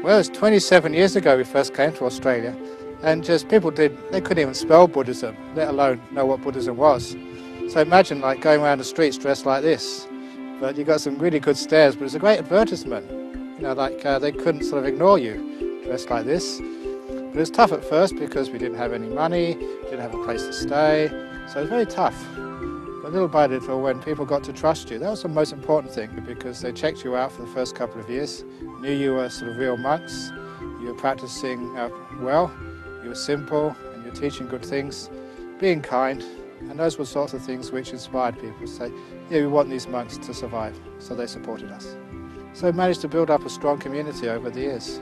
Well, it was 27 years ago we first came to Australia, and just they couldn't even spell Buddhism, let alone know what Buddhism was. So imagine like going around the streets dressed like this. But you got some really good stares, but it's a great advertisement. You know, like they couldn't sort of ignore you dressed like this. But it was tough at first because we didn't have any money, didn't have a place to stay, so it was very tough. But little by little, when people got to trust you, that was the most important thing, because they checked you out for the first couple of years, knew you were sort of real monks, you were practicing well, you were simple, and you were teaching good things, being kind, and those were sorts of things which inspired people to say, yeah, we want these monks to survive, so they supported us. So we managed to build up a strong community over the years.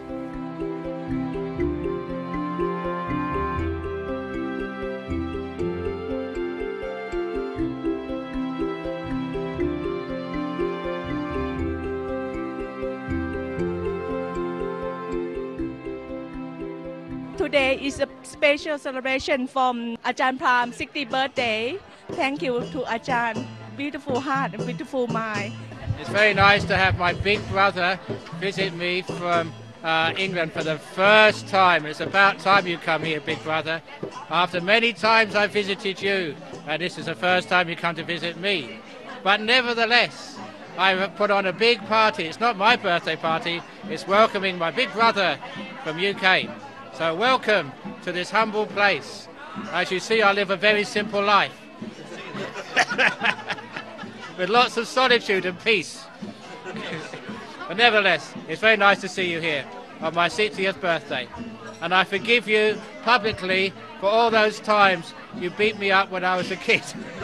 Today is a special celebration from Ajahn Brahm 60th birthday. Thank you to Ajahn. Beautiful heart and beautiful mind. It's very nice to have my big brother visit me from England for the first time. It's about time you come here, big brother. After many times I visited you, and this is the first time you come to visit me. But nevertheless, I've put on a big party. It's not my birthday party, it's welcoming my big brother from UK. So welcome to this humble place. As you see, I live a very simple life. With lots of solitude and peace. But nevertheless, it's very nice to see you here on my 60th birthday. And I forgive you publicly for all those times you beat me up when I was a kid.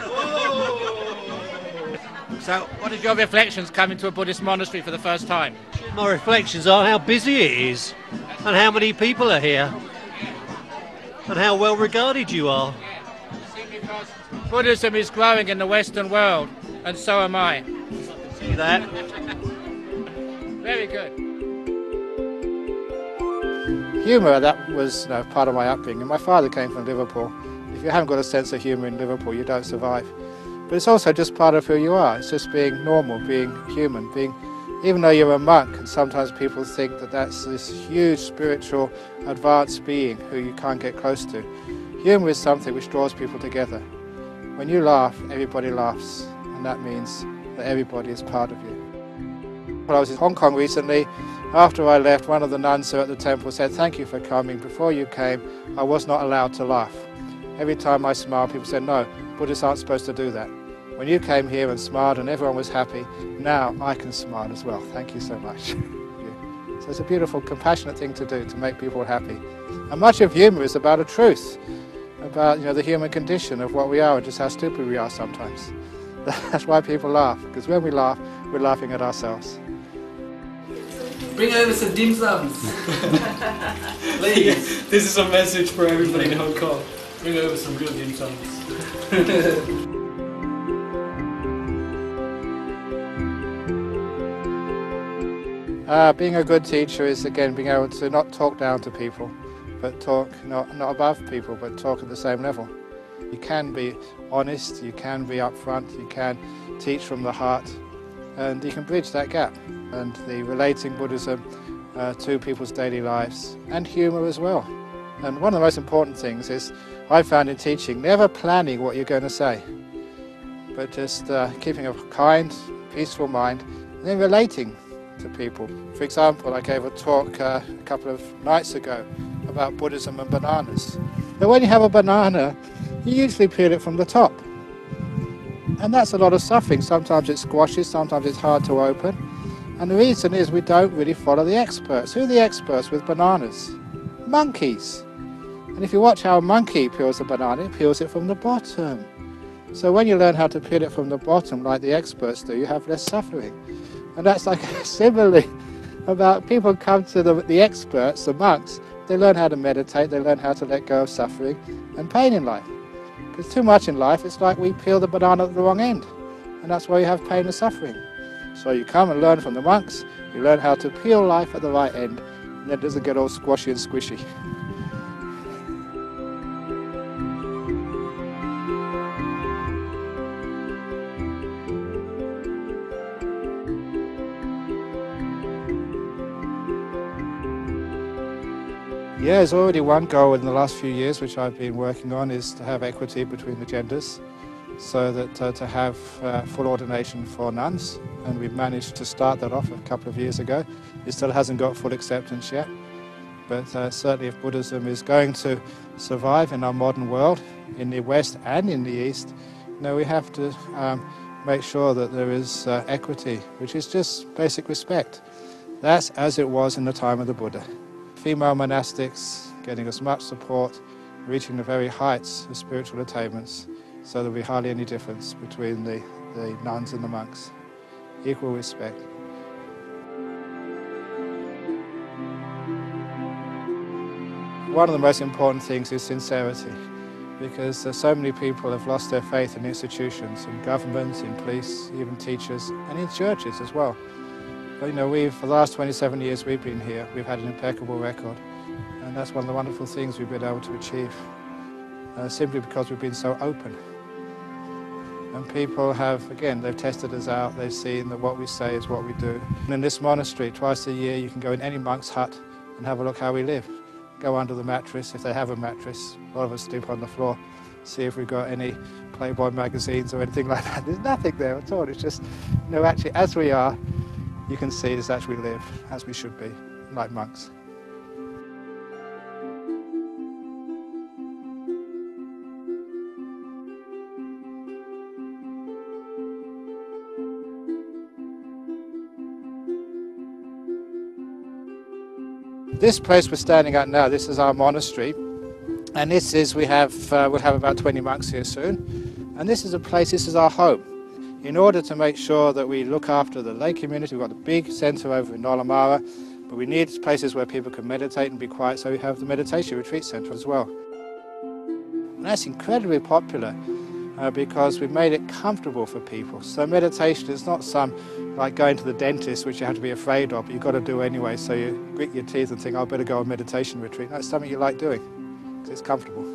So, what are your reflections coming to a Buddhist monastery for the first time? My reflections are how busy it is, and how many people are here, and how well regarded you are. Because Buddhism is growing in the Western world, and so am I. See that? Very good. Humour, that was part of my upbringing. My father came from Liverpool. If you haven't got a sense of humour in Liverpool, you don't survive. But it's also just part of who you are. It's just being normal, being human, even though you're a monk, and sometimes people think that that's this huge spiritual advanced being who you can't get close to. Humour is something which draws people together. When you laugh, everybody laughs, and that means that everybody is part of you. When I was in Hong Kong recently, after I left, one of the nuns at the temple said, "Thank you for coming. Before you came, I was not allowed to laugh." Every time I smiled, people said, "No, Buddhists aren't supposed to do that. When you came here and smiled and everyone was happy, now I can smile as well. Thank you so much." So it's a beautiful, compassionate thing to do, to make people happy. And much of humour is about a truth, about the human condition of what we are and just how stupid we are sometimes. That's why people laugh, because when we laugh, we're laughing at ourselves. Bring over some dim sums. Please. This is a message for everybody in Hong Kong. Bring over some good dim sums. Being a good teacher is, again, being able to not talk down to people, but talk not above people, but talk at the same level. You can be honest, you can be upfront, you can teach from the heart, and you can bridge that gap. And the relating Buddhism to people's daily lives, and humour as well. And one of the most important things is, I found in teaching, never planning what you're going to say, but just keeping a kind, peaceful mind, and then relating to people. For example, I gave a talk a couple of nights ago about Buddhism and bananas. But when you have a banana, you usually peel it from the top. And that's a lot of suffering. Sometimes it squashes, sometimes it's hard to open. And the reason is we don't really follow the experts. Who are the experts with bananas? Monkeys. And if you watch how a monkey peels a banana, it peels it from the bottom. So when you learn how to peel it from the bottom like the experts do, you have less suffering. And that's like a simile about people come to the experts, the monks, they learn how to meditate, they learn how to let go of suffering and pain in life. Because too much in life, it's like we peel the banana at the wrong end. And that's why you have pain and suffering. So you come and learn from the monks, you learn how to peel life at the right end, and then it doesn't get all squashy and squishy. Yeah, there's already one goal in the last few years which I've been working on, is to have equity between the genders, so that to have full ordination for nuns, and we've managed to start that off a couple of years ago. It still hasn't got full acceptance yet, but certainly if Buddhism is going to survive in our modern world, in the West and in the East, we have to make sure that there is equity, which is just basic respect. That's as it was in the time of the Buddha. Female monastics getting as much support, reaching the very heights of spiritual attainments, so there'll be hardly any difference between the nuns and the monks. Equal respect. One of the most important things is sincerity, because so many people have lost their faith in institutions, in government, in police, even teachers, and in churches as well. But for the last 27 years we've been here, we've had an impeccable record, and that's one of the wonderful things we've been able to achieve, simply because we've been so open. And people have, again, they've tested us out, they've seen that what we say is what we do. And in this monastery, twice a year, you can go in any monk's hut and have a look how we live. Go under the mattress, if they have a mattress. A lot of us sleep on the floor, see if we've got any Playboy magazines or anything like that. There's nothing there at all. It's just, actually, as we are, you can see it's as we live, as we should be, like monks. This place we're standing at now, this is our monastery, and we'll have about 20 monks here soon, and this is a place, this is our home. In order to make sure that we look after the lay community, we've got a big centre over in Nolamara, but we need places where people can meditate and be quiet, so we have the meditation retreat centre as well. And that's incredibly popular because we've made it comfortable for people. So meditation is not like going to the dentist, which you have to be afraid of, but you've got to do anyway, so you grit your teeth and think, I better go on meditation retreat. No, it's something you like doing, because it's comfortable.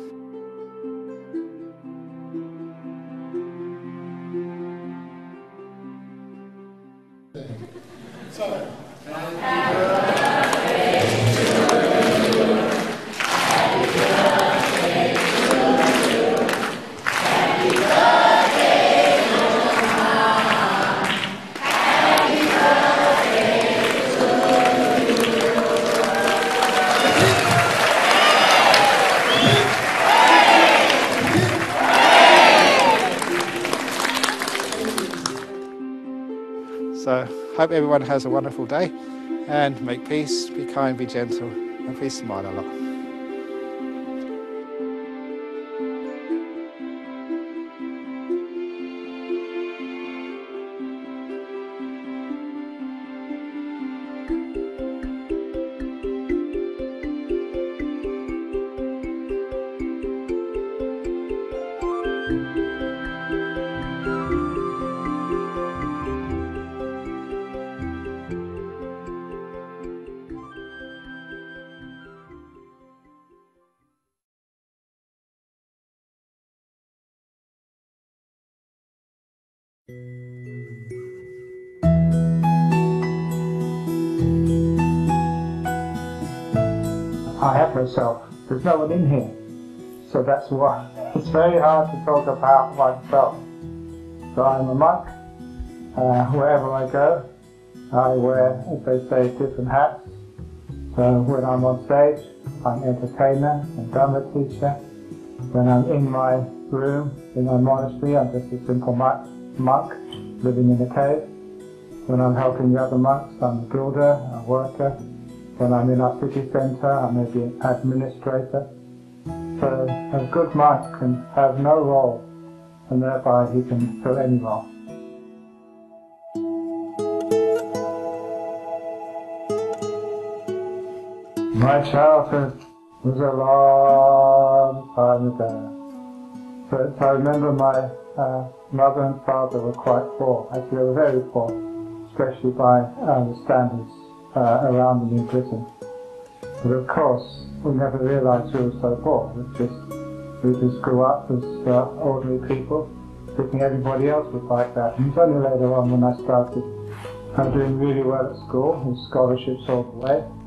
So, hope everyone has a wonderful day, and make peace, be kind, be gentle, and please smile a lot. I have myself. There's no one in here. So that's why it's very hard to talk about myself. So I'm a monk. Wherever I go, I wear, as they say, different hats. So when I'm on stage, I'm entertainer and Dharma teacher. When I'm in my room, in my monastery, I'm just a simple monk living in a cave. When I'm helping the other monks, I'm a builder, a worker. When I'm in our city centre, I may be an administrator. So a good monk can have no role, and thereby he can fill any role. My childhood was a long time ago. But I remember my mother and father were quite poor. Actually, they were very poor, especially by the standards around them in Britain. But of course, we never realised we were so poor. We just grew up as ordinary people, thinking everybody else was like that. And it was only later on when I started doing really well at school, with scholarships all the way,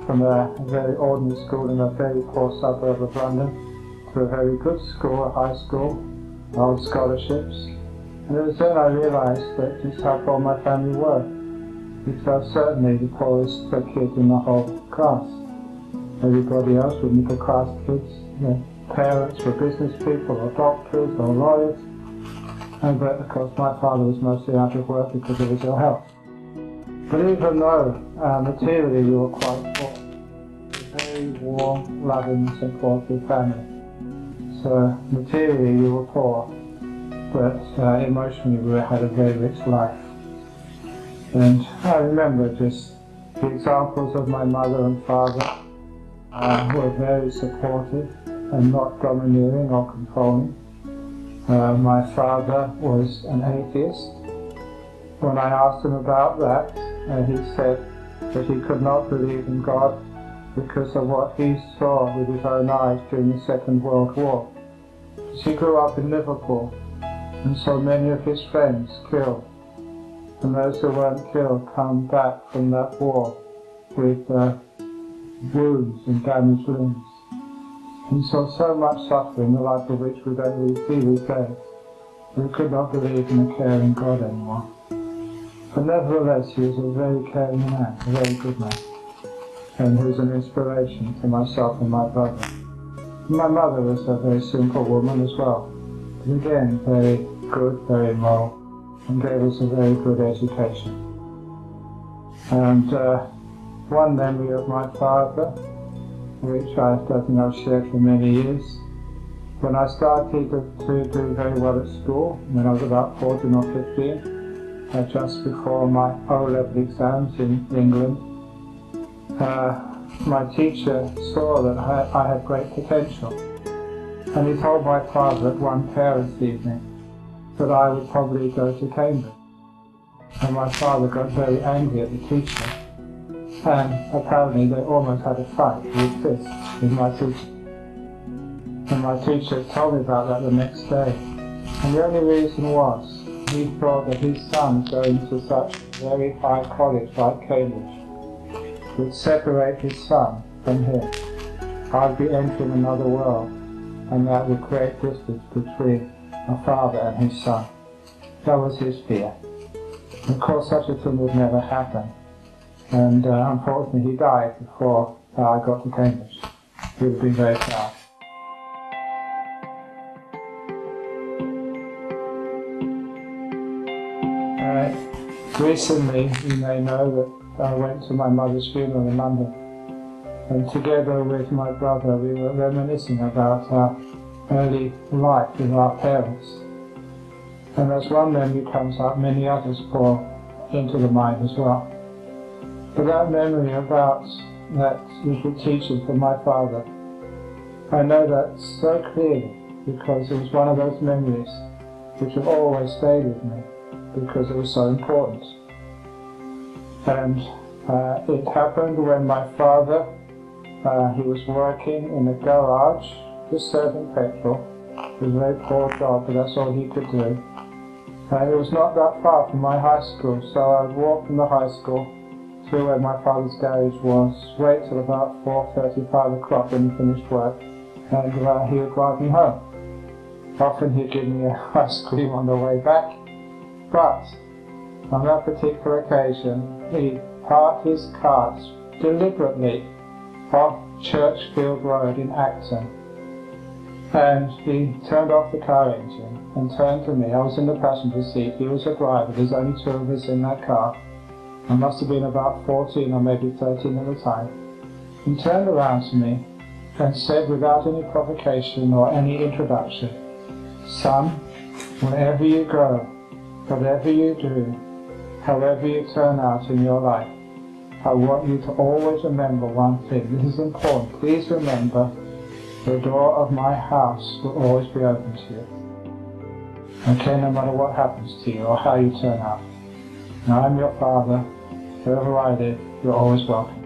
from a very ordinary school in a very poor suburb of London to a very good school, a high school, old scholarships. And it was then I realised that just how poor my family were. Because I was certainly the poorest kid in the whole class. Everybody else were middle class kids, their parents were business people or doctors or lawyers. But of course my father was mostly out of work because of his ill health. But even though materially we were quite poor, a very warm, loving, supportive family. So materially we were poor, but emotionally we had a very rich life. And I remember just the examples of my mother and father who were very supportive and not domineering or controlling. My father was an atheist. When I asked him about that, he said that he could not believe in God because of what he saw with his own eyes during the Second World War. He grew up in Liverpool and saw many of his friends killed, and those who weren't killed come back from that war with wounds and damaged limbs. He saw so much suffering, the like of which we don't really see these days. We could not believe in a caring God anymore. But nevertheless, he was a very caring man, a very good man, and he was an inspiration to myself and my brother. My mother was a very simple woman as well, but again, very good, very moral, and gave us a very good education. And one memory of my father, which I think I've shared for many years, when I started to do very well at school, when I was about 14 or 15, just before my O-level exams in England, my teacher saw that I had great potential, and he told my father at one parents' evening that I would probably go to Cambridge. And my father got very angry at the teacher, and apparently they almost had a fight with fists with my teacher. And my teacher told me about that the next day, and the only reason was he thought that his son going to such a very high college like Cambridge would separate his son from him. I'd be entering another world, and that would create distance between a father and his son. That was his fear. Of course, such a thing would never happen, and unfortunately he died before I got to Cambridge. He would have been very proud. Recently, you may know that I went to my mother's funeral in London, and together with my brother we were reminiscing about our early life with our parents. And as one memory comes up, many others pour into the mind as well. But that memory about that little teaching from my father, I know that so clearly because it was one of those memories which have always stayed with me, because it was so important. And it happened when my father, he was working in a garage, just serving petrol. It was a very poor job, but that's all he could do. And it was not that far from my high school, so I would walk from the high school to where my father's garage was, wait till about 4:30, 5 o'clock when he finished work, and he would drive me home. Often he'd give me ice cream on the way back, but on that particular occasion he parked his car deliberately off Churchfield Road in Acton, and he turned off the car engine and turned to me. I was in the passenger seat, he was a driver, there's only two of us in that car. I must have been about 14 or maybe 13 at the time. He turned around to me and said without any provocation or any introduction, "Son, wherever you go, whatever you do, however you turn out in your life, I want you to always remember one thing. This is important. Please remember, the door of my house will always be open to you. Okay, no matter what happens to you or how you turn out. Now I'm your father. Wherever I live, you're always welcome."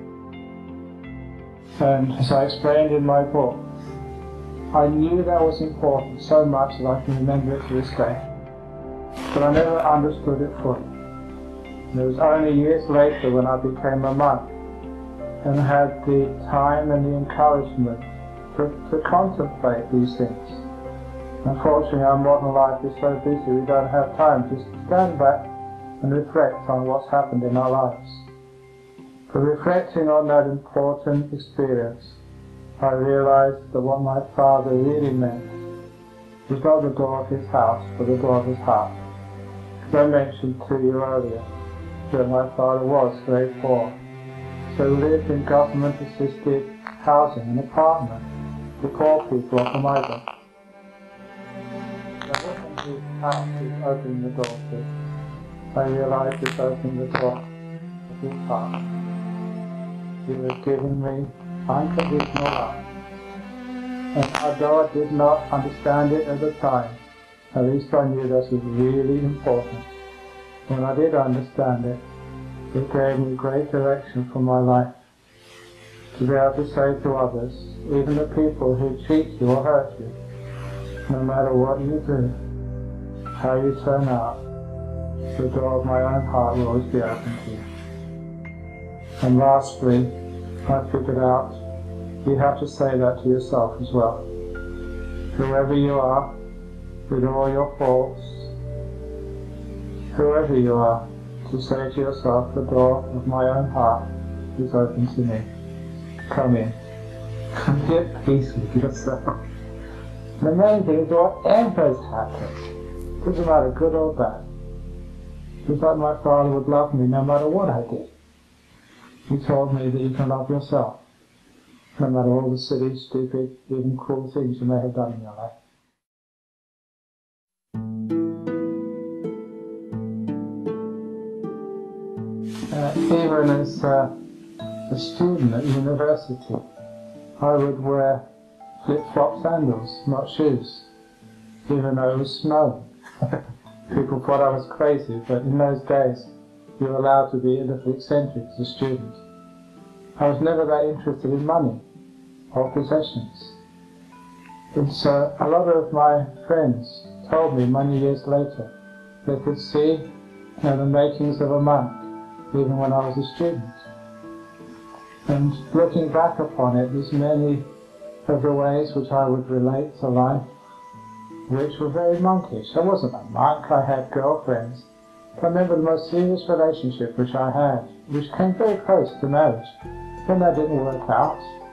And as I explained in my book, I knew that was important so much that I can remember it to this day. But I never understood it fully. And it was only years later when I became a monk and had the time and the encouragement to contemplate these things. Unfortunately, our modern life is so busy we don't have time to stand back and reflect on what's happened in our lives. But reflecting on that important experience, I realized that what my father really meant was not the door of his house, but the door of his heart. As I mentioned to you earlier, that my father was very poor, so he lived in government-assisted housing, an apartment for poor people of the migrant. It wasn't his house he was opening the door to. I realized he was opening the door of his heart. He was giving me unconditional love. And although I did not understand it at the time, at least I knew this was really important. When I did understand it, it gave me great direction for my life. To be able to say to others, even the people who cheat you or hurt you, no matter what you do, how you turn out, the door of my own heart will always be open to you. And lastly, I figured out you have to say that to yourself as well. Whoever you are, with all your faults, whoever you are, to say to yourself, the door of my own heart is open to me. Come in. Be at peace with yourself. The main thing is whatever's happened, doesn't matter good or bad. Just like my father would love me no matter what I did. He told me that you can love yourself, no matter all the silly, stupid, even cruel things you may have done in your life. Even as a student at university, I would wear flip-flop sandals, not shoes, even though it was snowing. People thought I was crazy, but in those days you were allowed to be a little eccentric as a student. I was never that interested in money or possessions. And so a lot of my friends told me many years later they could see the makings of a monk even when I was a student. And looking back upon it, there's many of the ways which I would relate to life which were very monkish. I wasn't a monk, I had girlfriends. I remember the most serious relationship which I had, which came very close to marriage. When that didn't work out,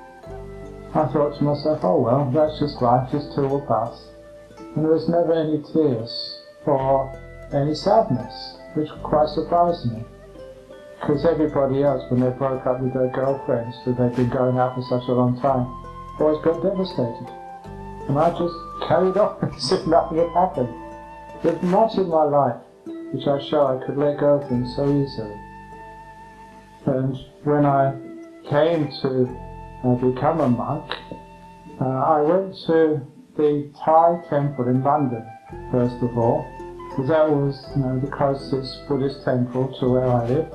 I thought to myself, oh well, that's just life, this too will pass. And there was never any tears or any sadness, which quite surprised me. Because everybody else, when they broke up with their girlfriends that they'd been going out for such a long time, always got devastated. And I just carried on as if nothing had happened. There's much in my life which I show I could let go of things so easily. And when I came to become a monk, I went to the Thai temple in London, first of all, because that was the closest Buddhist temple to where I lived.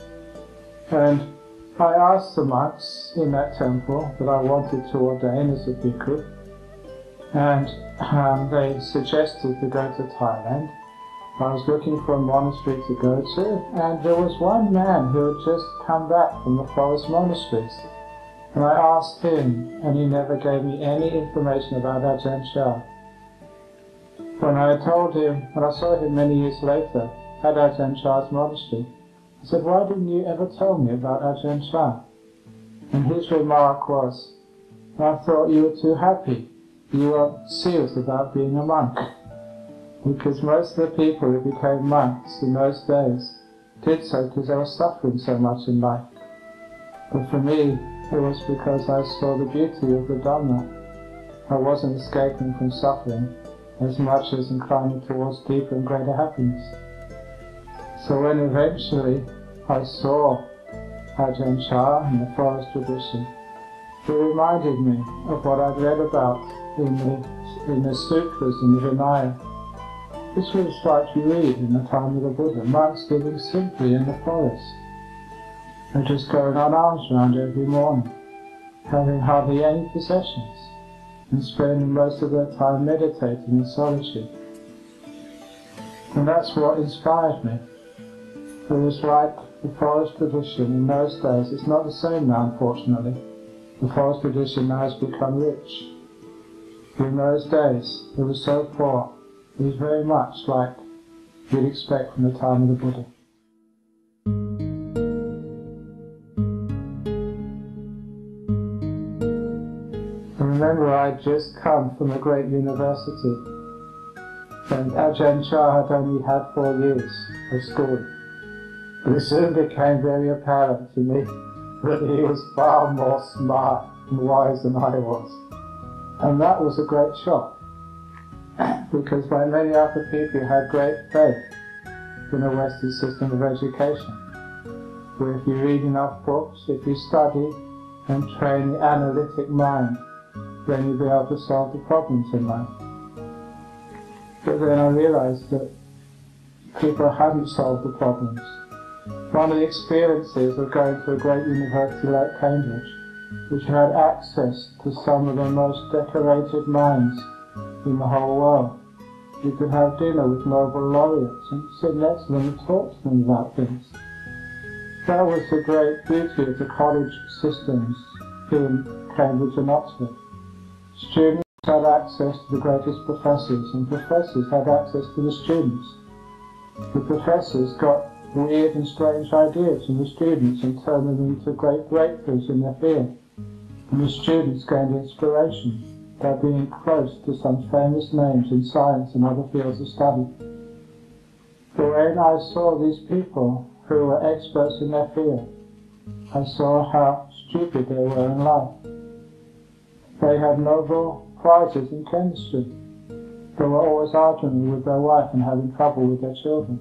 And I asked the monks in that temple that I wanted to ordain as a bhikkhu, and they suggested to go to Thailand. I was looking for a monastery to go to, and there was one man who had just come back from the forest monasteries. And I asked him, and he never gave me any information about Ajahn Chah. When I told him, when I saw him many years later at Ajahn Chah's monastery, I said, why didn't you ever tell me about Ajahn Chah? And his remark was, I thought you were too happy. You were serious about being a monk. Because most of the people who became monks in those days did so because they were suffering so much in life. But for me, it was because I saw the beauty of the Dhamma. I wasn't escaping from suffering as much as inclining towards deeper and greater happiness. So when eventually I saw Ajahn Chah in the forest tradition, it reminded me of what I'd read about in the sutras in the Vinaya. This was like you read in the time of the Buddha, monks living simply in the forest. They're just going on alms round every morning, having hardly any possessions, and spending most of their time meditating in solitude. And that's what inspired me. It was like the forest tradition in those days. It's not the same now, unfortunately. The forest tradition now has become rich. In those days, it was so poor. It was very much like you'd expect from the time of the Buddha. I remember I'd just come from a great university, and Ajahn Chah had only had 4 years of schooling. But it soon became very apparent to me that he was far more smart and wise than I was. And that was a great shock, because like many other people who had great faith in a Western system of education, where if you read enough books, if you study and train the analytic mind, then you'll be able to solve the problems in life. But then I realized that people hadn't solved the problems. One of the experiences of going to a great university like Cambridge, which had access to some of the most decorated minds in the whole world. You could have dinner with Nobel laureates and sit next to them and talk to them about things. That was the great beauty of the college systems in Cambridge and Oxford. Students had access to the greatest professors, and professors had access to the students. The professors got weird and strange ideas from the students and turned them into great breakthroughs in their field. And the students gained inspiration by being close to some famous names in science and other fields of study. But when I saw these people who were experts in their field, I saw how stupid they were in life. They had Nobel Prizes in chemistry. They were always arguing with their wife and having trouble with their children.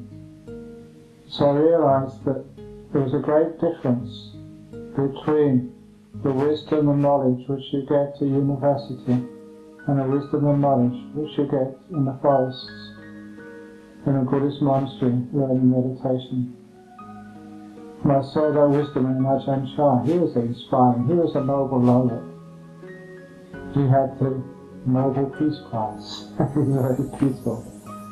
So I realized that there was a great difference between the wisdom and knowledge which you get at university and the wisdom and knowledge which you get in the forests, in a Buddhist monastery learning meditation. And I saw that wisdom in Ajahn Chah. He was inspiring. He was a Nobel laureate. He had the Nobel Peace Prize. He was very peaceful.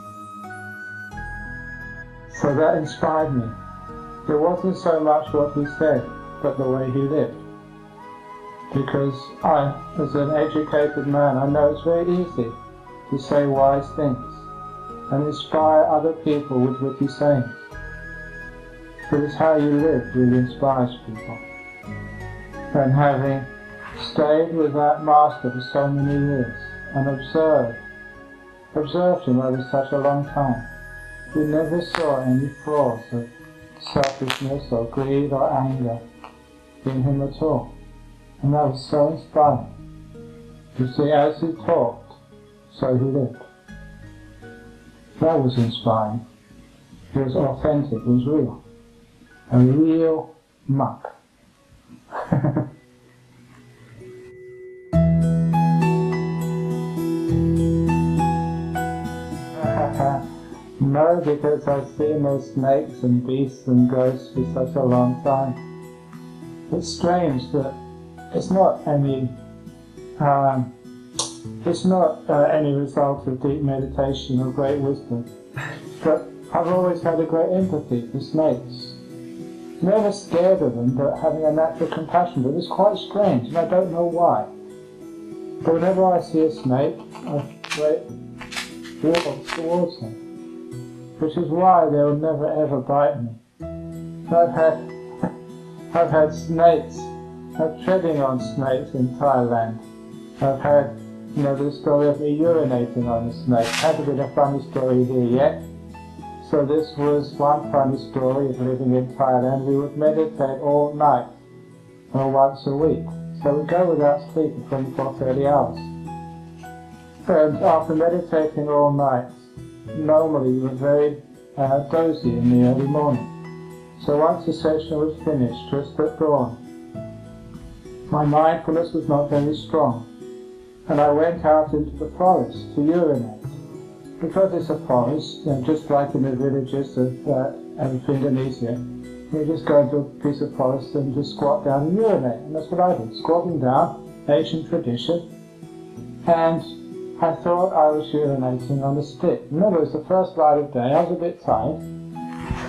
So that inspired me. It wasn't so much what he said, but the way he lived. Because I, as an educated man, I know it's very easy to say wise things and inspire other people with witty sayings. But it's how you live really inspires people. And having stayed with that master for so many years and observed him over such a long time, we never saw any flaws of selfishness or greed or anger in him at all. And that was so inspiring. You see, as he talked, so he lived. That was inspiring. It was authentic, it was real. A real monk. No, because I've seen those snakes and beasts and ghosts for such a long time. It's strange that it's not any result of deep meditation or great wisdom, but I've always had a great empathy for snakes. Never scared of them, but having a natural compassion. But it's quite strange, and I don't know why. But whenever I see a snake, I walk towards them. Which is why they will never ever bite me. I've had snakes. I'm treading on snakes in Thailand. I've had, the story of me urinating on a snake. Hasn't been a funny story here yet. So this was one funny story of living in Thailand. We would meditate all night, or once a week. So we'd go without sleep for 24, 30 hours. And after meditating all night, normally we were very dozy in the early morning. So once the session was finished, just at dawn, my mindfulness was not very strong, and I went out into the forest to urinate. Because it's a forest, just like in the villages of Indonesia, you just go into a piece of forest and just squat down and urinate. And that's what I did, squatting down, Asian tradition, and I thought I was urinating on a stick. Remember, it was the first light of day, I was a bit tired.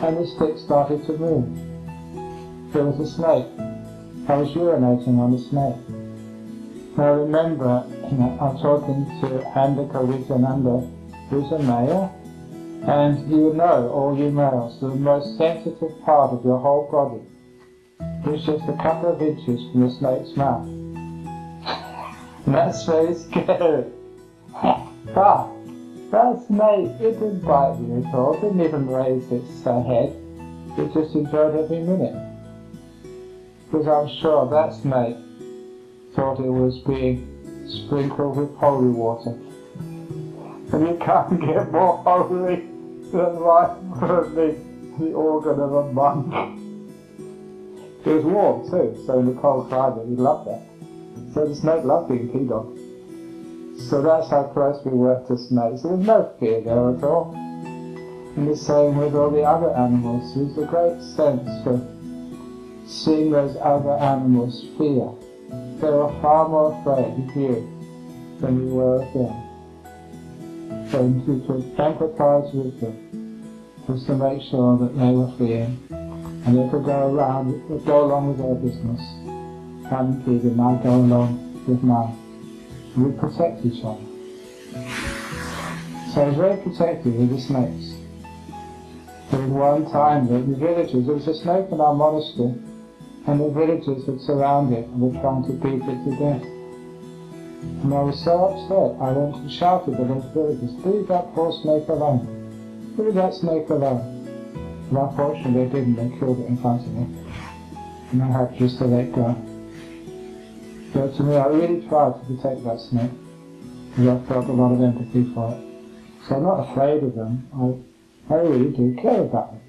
and the stick started to move. There was a snake. I was urinating on the snake. Now remember, I'm talking to Andika Wijananda, who's a male, and you know, all you males, the most sensitive part of your whole body is just a couple of inches from the snake's mouth. And that's very scary. But that snake, it didn't bite me at all, it didn't even raise its head, it just enjoyed every minute. Because I'm sure that snake thought it was being sprinkled with holy water. And you can't get more holy than right from the organ of a monk. It was warm too, so in the cold climate we loved that. So the snake loved being peed on. So that's how close we were to snakes. There was no fear there at all. And the same with all the other animals. There was a great sense of seeing those other animals fear. They were far more afraid of you than you were of them. So you could empathize with them just to make sure that they were freeing, and they could go along with their business, unimpeded, and I go along with mine. We protect each other. So I was very protective of the snakes. There was one time that the villagers, there was a snake in our monastery, and the villagers had surrounded it and were trying to beat it to death. And I was so upset, I went and shouted at those villagers, "Leave that poor snake alone. Leave that snake alone." And unfortunately they didn't, they killed it in front of me. And I had just to let go. But to me, I really tried to protect that snake, because I felt a lot of empathy for it. So I'm not afraid of them, I really do care about them.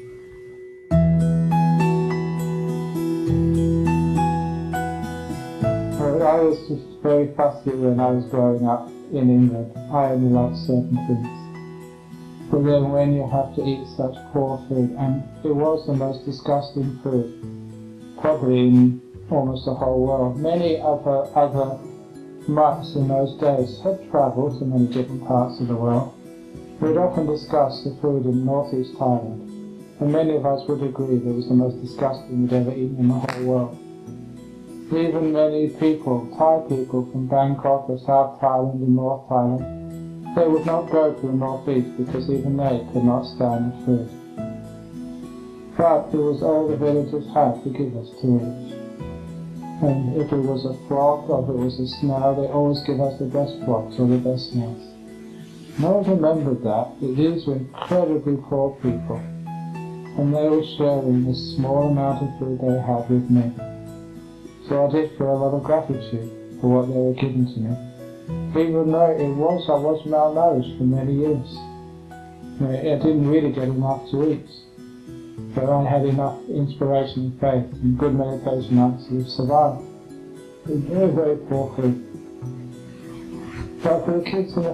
I was just very fussy when I was growing up in England. I only liked certain things. But then when you have to eat such poor food, and it was the most disgusting food, probably in almost the whole world. Many other monks in those days had travelled to many different parts of the world. We'd often discuss the food in northeast Thailand, and many of us would agree that it was the most disgusting we'd ever eaten in the whole world. Even many people, Thai people from Bangkok or South Thailand and North Thailand, they would not go to the northeast because even they could not stand the food. But it was all the villagers had to give us to eat. And if it was a frog or if it was a snail, they always give us the best frogs or the best snails. And I always remembered that these were incredibly poor people, and they were sharing this small amount of food they had with me. So I did feel a lot of gratitude for what they were giving to me. Even though I was malnourished for many years. I didn't really get enough to eat. But I had enough inspiration and faith and good meditation to survive. It was very, very poor food. But for the kids in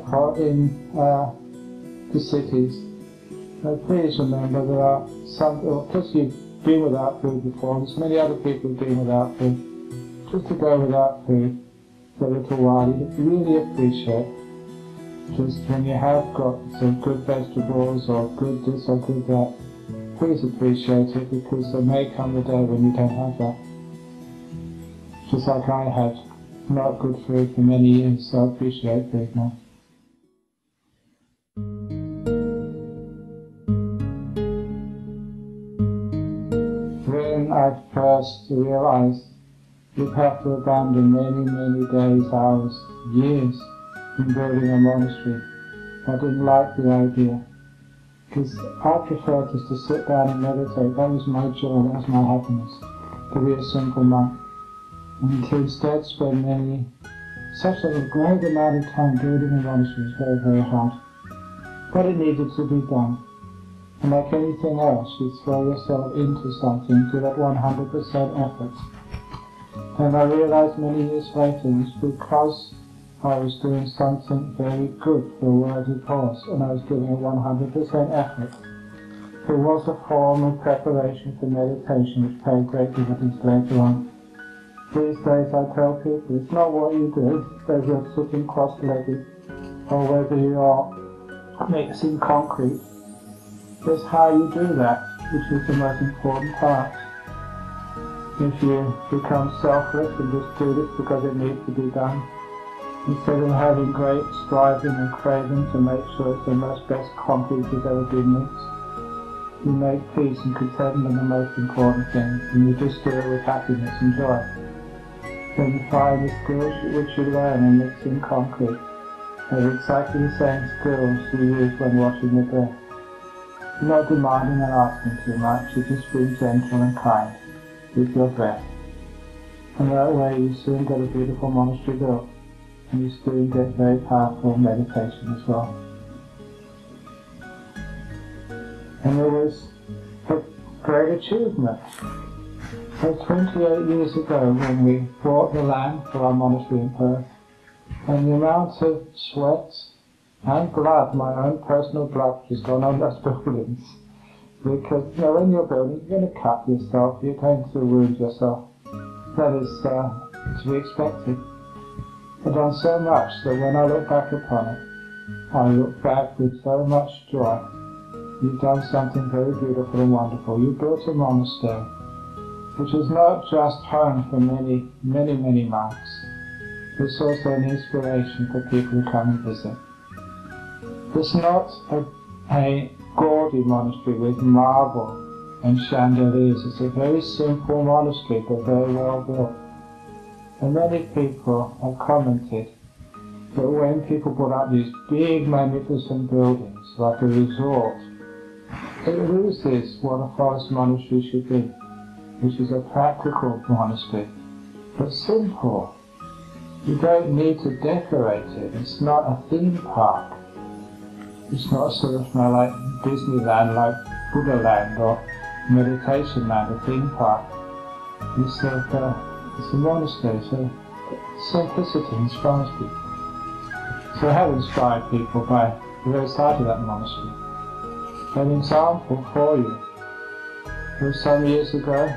the cities, please remember there are some, because you've been without food before, there's many other people who've been without food. Just to go without food for a little while, you really appreciate just when you have got some good vegetables or good this or good that. Please appreciate it, because there may come a day when you don't have that. Just like I had not good food for many years, so I appreciate food now. When I first realized you'd have to abandon many, many days, hours, years in building a monastery, I didn't like the idea. Because I prefer just to sit down and meditate. That was my joy, that was my happiness, to be a simple monk. And to instead spend such a great amount of time building a monastery was very, very hard. But it needed to be done. And like anything else, you throw yourself into something to that 100% effort. And I realized many years later it was because I was doing something very good for a worthy cause, and I was giving it 100% effort. It was a form of preparation for meditation which paid great dividends later on. These days I tell people, it's not what you do, whether you're sitting cross-legged or whether you're mixing concrete. It's how you do that which is the most important part. If you become selfless and just do this because it needs to be done, instead of having great striving and craving to make sure it's the most best coffee you've ever been mixed, you make peace and contentment the most important thing, and you just do it with happiness and joy. Then you find the skills which you learn in mixing concrete are exactly the same skills you use when washing the bread. You're not demanding and asking too much, you're just being gentle and kind with your breath. And that way you soon get a beautiful monastery built, and you soon get very powerful meditation as well. And it was a great achievement. So 28 years ago when we bought the land for our monastery in Perth, and the amount of sweat and blood, my own personal blood, has gone on those buildings. Because, when you're building, you're going to cut yourself, you're going to wound yourself. That is to be expected. I've done so much that when I look back upon it, I look back with so much joy. You've done something very beautiful and wonderful. You built a monastery, which is not just home for many, many, many monks. It's also an inspiration for people who come and visit. It's not a gaudy monastery with marble and chandeliers. It's a very simple monastery, but very well built. And many people have commented that when people put up these big, magnificent buildings, like a resort, it loses what a forest monastery should be, which is a practical monastery, but simple. You don't need to decorate it. It's not a theme park. It's not sort of like Disneyland, like Buddha Land or Meditation Land, a theme park. It's a monastery, so simplicity inspires people. So I have inspired people by the very sight of that monastery. An example for you. It was some years ago,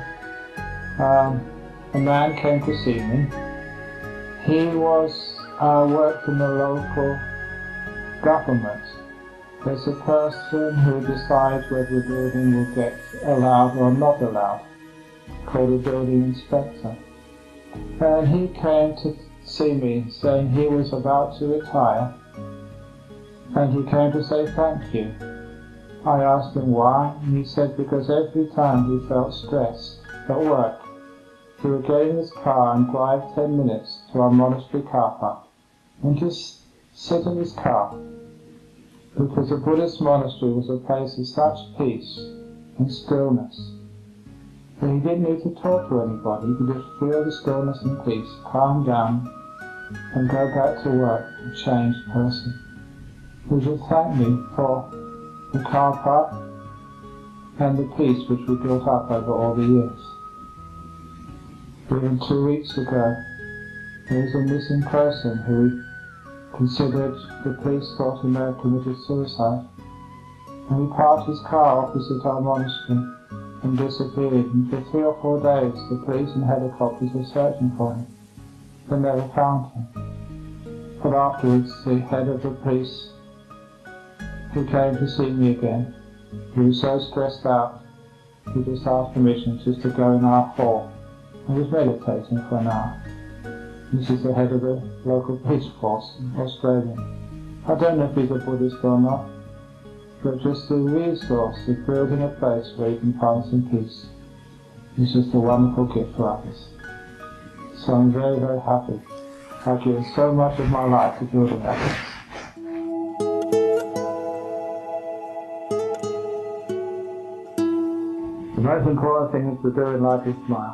a man came to see me. He worked in the local government. There's a person who decides whether the building will get allowed or not allowed, called a building inspector. And he came to see me saying he was about to retire, and he came to say thank you. I asked him why, and he said because every time he felt stressed at work, he would get in his car and drive 10 minutes to our monastery car park and just sit in his car, because a Buddhist monastery was a place of such peace and stillness that he didn't need to talk to anybody. He could just feel the stillness and peace, calm down, and go back to work a changed person. He just thanked me for the car park and the peace which we built up over all the years. Even 2 weeks ago, there was a missing person who we considered the police thought he may have committed suicide. And he parked his car opposite our monastery and disappeared, and for 3 or 4 days the police and helicopters were searching for him. They never found him. But afterwards, the head of the police, who came to see me again, he was so stressed out, he just asked permission just to go in our hall. I was meditating for an hour. This is the head of the local police force in Australia. I don't know if he's a Buddhist or not, but just the resource of building a place where you can find some peace is just a wonderful gift for others. So I'm very, very happy. I've given so much of my life to building that place. The most important thing is to do in life is smile.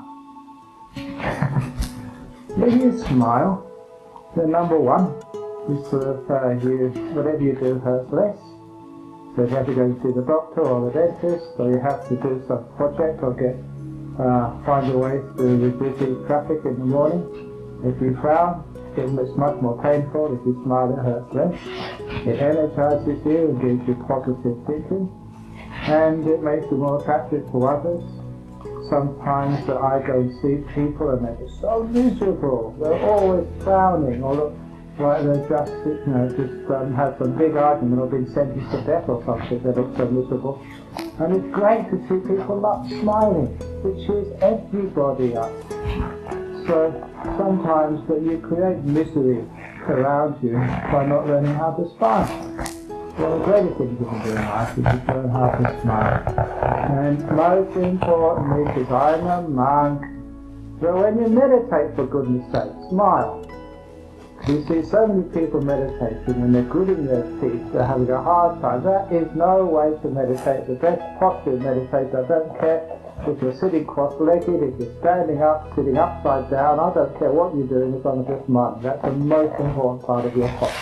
If you smile, then number one, you sort of, whatever you do hurts less. So if you have to go and see the doctor or the dentist, or you have to do some project or find your way through the busy traffic in the morning, if you frown, it's much more painful. If you smile, it hurts less. It energizes you and gives you positive thinking, and it makes you more attractive to others. Sometimes I go and see people and they're just so miserable. They're always frowning or look like they just, had some big argument or been sentenced to death or something. They look so miserable. And it's great to see people smiling. It cheers everybody up. So sometimes that you create misery around you by not learning how to smile. One of the greatest things you can do in life is to learn how to smile. And most importantly, because I'm a monk, so when you meditate, for goodness sake, smile. You see so many people meditating and they're gritting their teeth, they're having a hard time. That is no way to meditate. The best posture to meditate, I don't care if you're sitting cross-legged, if you're standing up, sitting upside down, I don't care what you're doing as long as you're smiling. That's the most important part of your posture.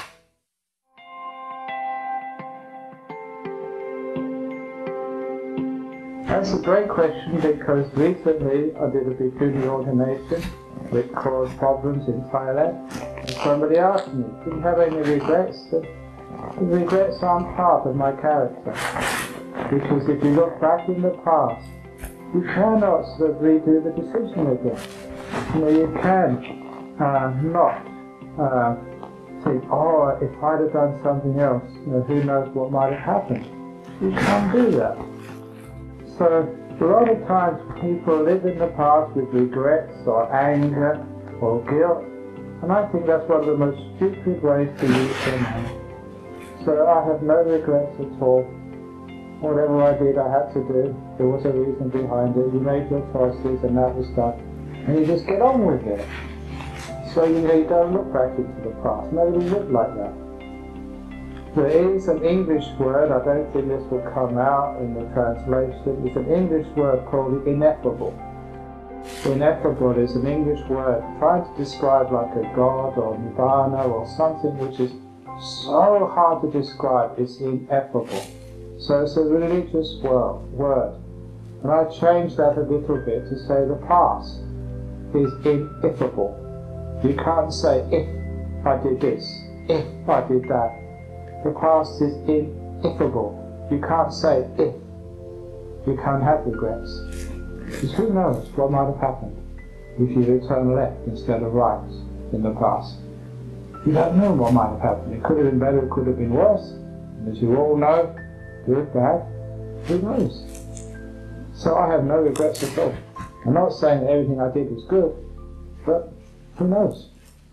That's a great question because recently I did a bhikkhuni ordination which caused problems in Thailand. And somebody asked me, do you have any regrets? The regrets aren't part of my character. Because if you look back in the past, you cannot sort of redo the decision again. You can not think, oh, if I'd have done something else, who knows what might have happened. You can't do that. So a lot of times people live in the past with regrets or anger or guilt, and I think that's one of the most stupid ways to use their mind. So I have no regrets at all. Whatever I did, I had to do. There was a reason behind it. You made your choices and that was done. And you just get on with it. So you don't look back into the past. Nobody lived like that. There is an English word, I don't think this will come out in the translation, it's an English word called ineffable. Ineffable is an English word trying to describe like a god or nirvana or something which is so hard to describe, it's ineffable. So it's a religious word. And I changed that a little bit to say the past is ineffable. You can't say if I did this, if I did that. The past is ineffable. You can't say if. You can't have regrets. Because who knows what might have happened if you return left instead of right in the past. You don't know what might have happened. It could have been better, it could have been worse. And as you all know, good, bad, who knows? So I have no regrets at all. I'm not saying that everything I did was good, but who knows?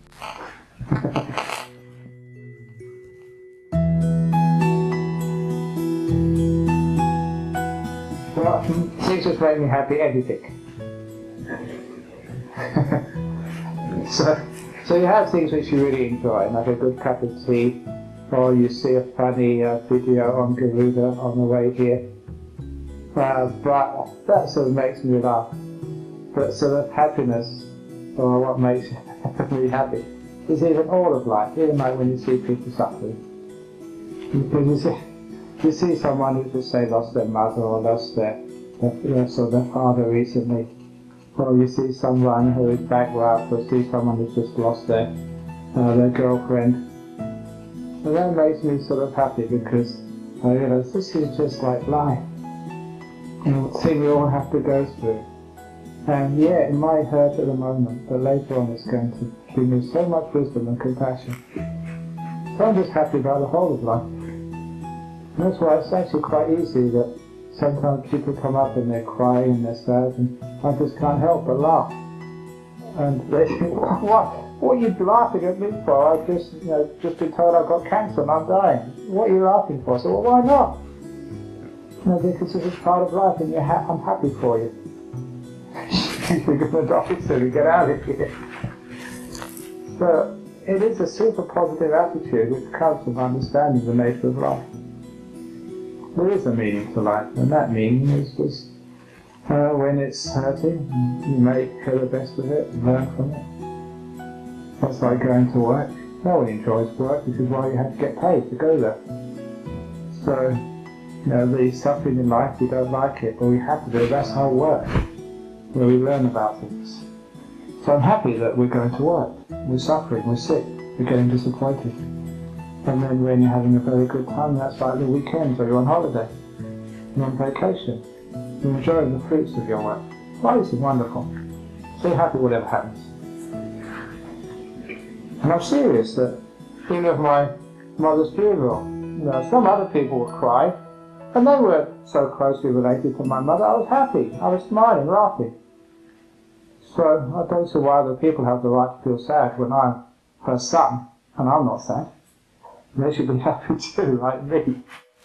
Well, things just make me happy, everything. So you have things which you really enjoy, like a good cup of tea, or you see a funny video on Garuda on the way here. But that sort of makes me laugh. But sort of happiness, or what makes me happy, is even all of life, even like when you see people suffering. Because you see someone who just say lost their mother or lost their father recently, or you see someone who is bankrupt, or see someone who's just lost their girlfriend. And that makes me sort of happy because I realize this is just like life. It's a thing we all have to go through. And yeah, it might hurt at the moment, but later on it's going to bring me so much wisdom and compassion. So I'm just happy about the whole of life. And that's why it's actually quite easy that sometimes people come up and they're crying and they're sad, and I just can't help but laugh. And they say, what are you laughing at me for? I've just been told I've got cancer and I'm dying. What are you laughing for? So, well, why not? Because this is part of life and I'm happy for you. You're going to die soon, get out of here. So, it is a super positive attitude which comes from understanding the nature of life. There is a meaning to life, and that meaning is just when it's hurting, you make the best of it and learn from it. That's like going to work. No one enjoys work, which is why you have to get paid to go there. So, the suffering in life, we don't like it, but we have to do it. That's our work, where we learn about things. So I'm happy that we're going to work. We're suffering, we're sick, we're getting disappointed. And then when you're having a very good time, that's like the weekends, or you're on holiday, you're on vacation, you're enjoying the fruits of your work. Life is wonderful. So you're happy whatever happens. And I'm serious that Even of my mother's funeral. You know, some other people would cry, and they weren't so closely related to my mother. I was happy. I was smiling, laughing. So I don't see why other people have the right to feel sad when I'm her son, and I'm not sad. They should be happy too, like me.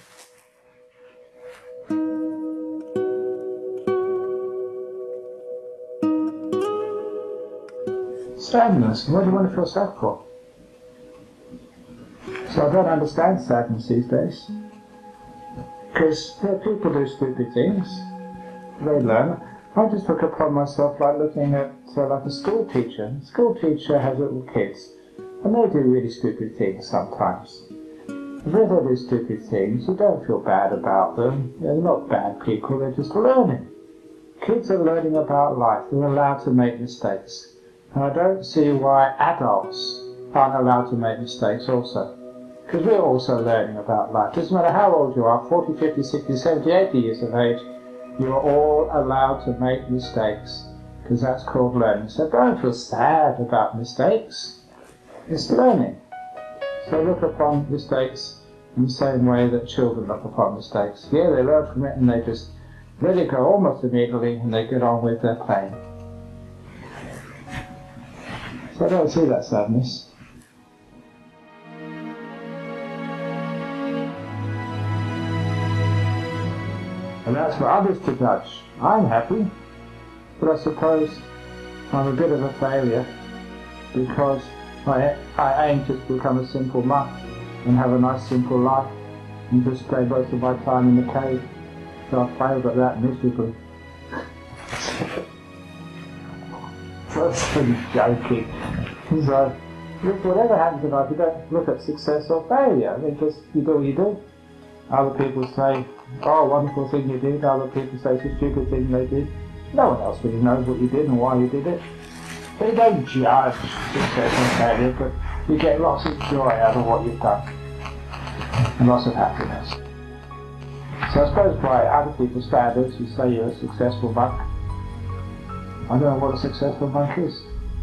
Sadness. What do you want to feel sad for? So I don't understand sadness these days. Because people do stupid things. They learn. I just look upon myself like looking at like a school teacher. A school teacher has little kids, and they do really stupid things sometimes. If they do stupid things, you don't feel bad about them. They're not bad people, they're just learning. Kids are learning about life. They're allowed to make mistakes. And I don't see why adults aren't allowed to make mistakes also. Because we're also learning about life. Doesn't matter how old you are, 40, 50, 60, 70, 80 years of age, you are all allowed to make mistakes. Because that's called learning. So don't feel sad about mistakes. It's learning. So look upon mistakes in the same way that children look upon mistakes. Yeah, they learn from it and they just let it go almost immediately and they get on with their playing. So I don't see that sadness. And that's for others to judge. I'm happy, but I suppose I'm a bit of a failure because I aim just to become a simple monk and have a nice simple life and just spend most of my time in the cave. So I failed at that miserably. I'm joking. So, look, whatever happens in life, you don't look at success or failure. I mean, just you do what you do. Other people say, oh, wonderful thing you did. Other people say it's a stupid thing they did. No one else really knows what you did and why you did it. They don't judge success and failure, but you get lots of joy out of what you've done. And lots of happiness. So I suppose by other people's standards, you say you're a successful monk. I don't know what a successful monk is.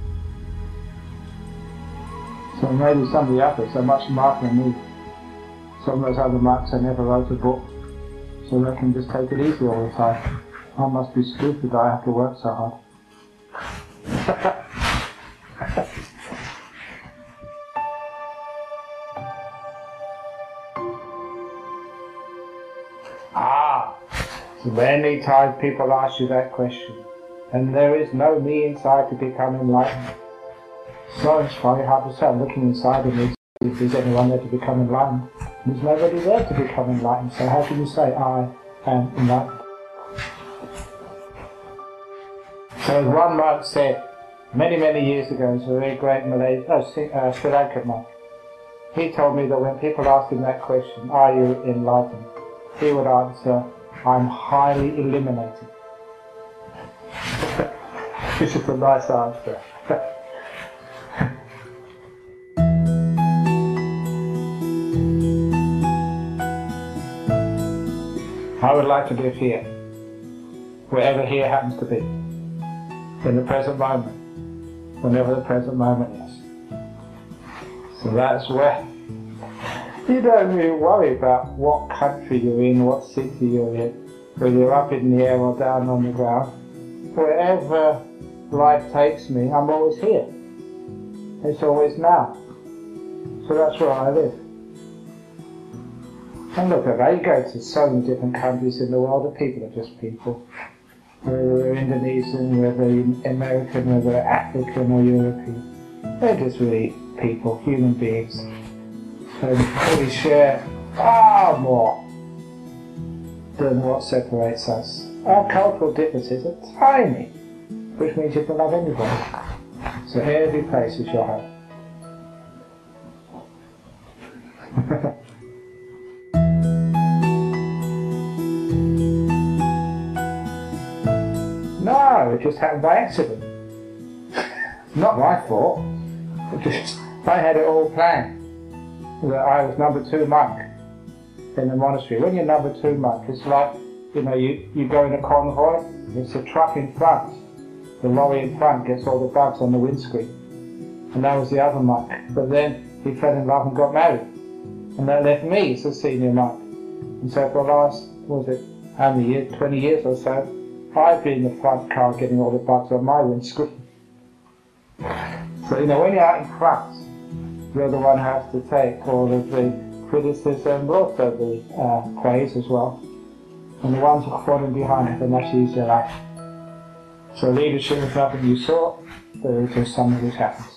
So maybe some of the others are much smarter than me. Some of those other monks, they never wrote a book, so they can just take it easy all the time. I must be stupid, I have to work so hard. So many times people ask you that question, and there is no me inside to become enlightened. So it's very hard to say. I'm looking inside of me to see if there's anyone there to become enlightened. There's nobody there to become enlightened, so how can you say I am enlightened? So as one monk said, many, many years ago, it was a very great Sri Lankan monk. He told me that when people asked him that question, are you enlightened? He would answer, I'm highly eliminated. Which is a nice answer. I would like to live here, wherever here happens to be, in the present moment, whenever the present moment is. So that's where you don't really worry about what country you're in, what city you're in, whether you're up in the air or down on the ground. Wherever life takes me, I'm always here. It's always now. So that's where I live. And look at that, you go to so many different countries in the world, the people are just people. Whether they're Indonesian, whether they're American, whether they're African or European. They're just really people, human beings. And we share far more than what separates us. Our cultural differences are tiny, which means you can love anybody. So every place is your home. No, it just happened by accident. Not my fault. I had it all planned. That I was number 2 monk in the monastery. When you're number 2 monk, it's like, you know, you go in a convoy, it's a truck in front. The lorry in front gets all the bugs on the windscreen. And that was the other monk. But then he fell in love and got married. And that left me as a senior monk. And so for the last, how many years, 20 years or so, I've been in the front car getting all the bugs on my windscreen. So, when you're out in front, you're the one who has to take all of the criticism, but also the praise as well. And the ones who are falling behind have a much easier life. So leadership is nothing you saw, but it's just something that happens.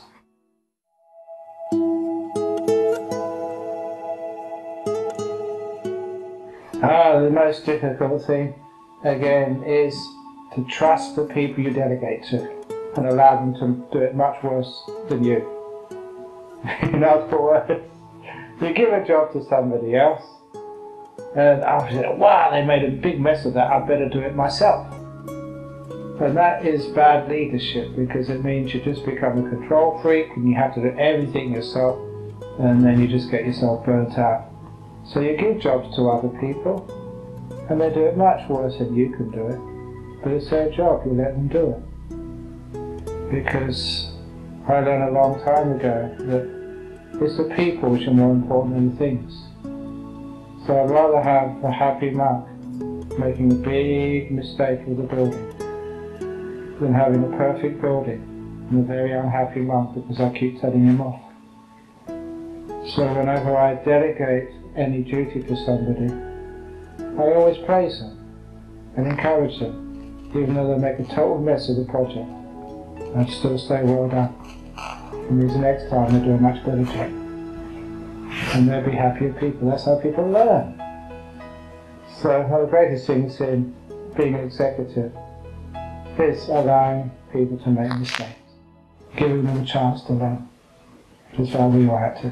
The most difficult thing, again, is to trust the people you delegate to and allow them to do it much worse than you. In other words, you give a job to somebody else, and I say, wow, they made a big mess of that, I better do it myself. And that is bad leadership, because it means you just become a control freak and you have to do everything yourself, and then you just get yourself burnt out. So you give jobs to other people, and they do it much worse than you can do it, but it's their job, you let them do it. Because I learned a long time ago that it's the people which are more important than the things. So I'd rather have a happy monk making a big mistake with the building than having a perfect building and a very unhappy monk because I keep telling him off. So whenever I delegate any duty to somebody, I always praise them and encourage them, even though they make a total mess of the project. I'd still say well done. And means next time they do a much better job. And they'll be happier people. That's how people learn. So one of the greatest things in being an executive is allowing people to make mistakes, giving them a chance to learn, which is how we all had to.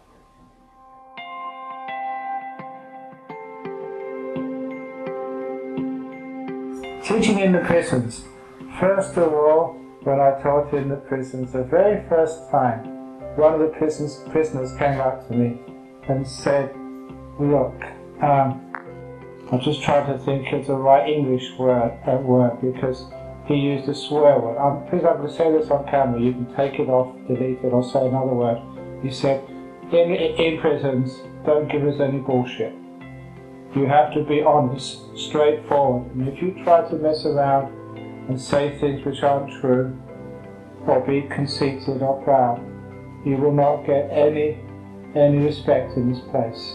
Teaching in the prisons. First of all, when I taught in the prisons, the very first time, one of the prisoners came up to me and said, look, I'm just trying to think of the right English word because he used a swear word. Please, I'm going to say this on camera, you can take it off, delete it, or say another word. He said, in prisons, don't give us any bullshit. You have to be honest, straightforward, and if you try to mess around and say things which aren't true, or be conceited or proud, you will not get any respect in this place.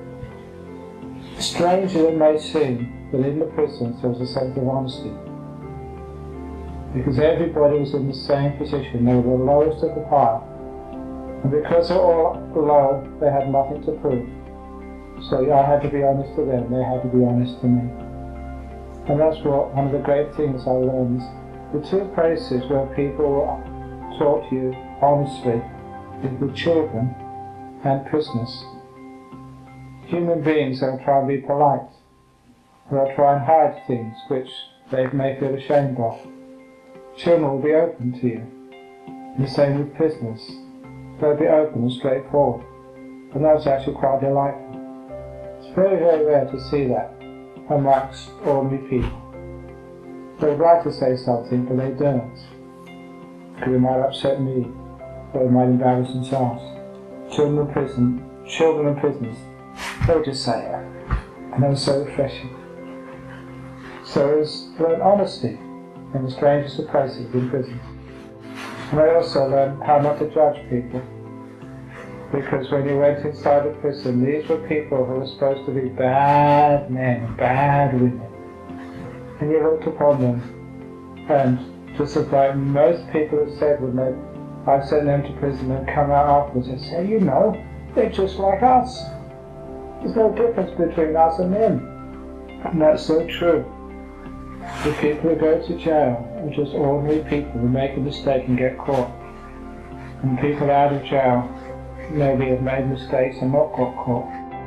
Strange as it may seem, but in the prisons there was a sense of honesty. Because everybody was in the same position, they were the lowest of the pile. And because they were all low, they had nothing to prove. So I had to be honest to them, they had to be honest to me. And that's what one of the great things I learned is the two places where people talk to you honestly is with children and prisoners. Human beings don't try and be polite. They'll try and hide things which they may feel ashamed of. Children will be open to you. And the same with prisoners. They'll be open and straightforward. And that's actually quite delightful. It's very, very rare to see that amongst ordinary people. They'd like to say something, but they don't. Because it might upset me, or it might embarrass themselves. Children in prisoners, they'll just say it. And that was so refreshing. So it's learn honesty in the strangest of places in prisons. And I also learned how not to judge people. Because when you went inside a prison, these were people who were supposed to be bad men, bad women. And you looked upon them, and just as like most people have said when I've sent them to prison and come out afterwards and say, you know, they're just like us. There's no difference between us and them. And that's so true. The people who go to jail are just ordinary people who make a mistake and get caught. And people out of jail maybe have made mistakes and not got caught.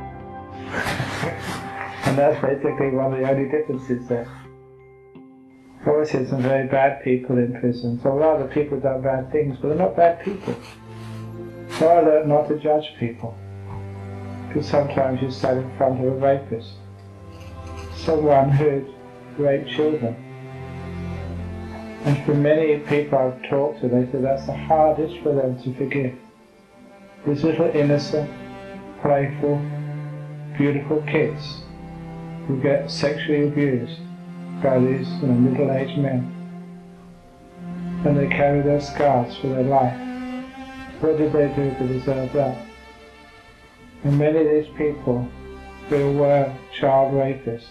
And that's basically one of the only differences there. I've always seen some very bad people in prison. So rather people have done bad things, but they're not bad people. So I learned not to judge people. Because sometimes you stand in front of a rapist, someone who'd raped children. And for many people I've talked to, they say that's the hardest for them to forgive. these little innocent, playful, beautiful kids who get sexually abused by these middle-aged men. And they carry their scars for their life. What did they do to deserve that? And many of these people who were child rapists,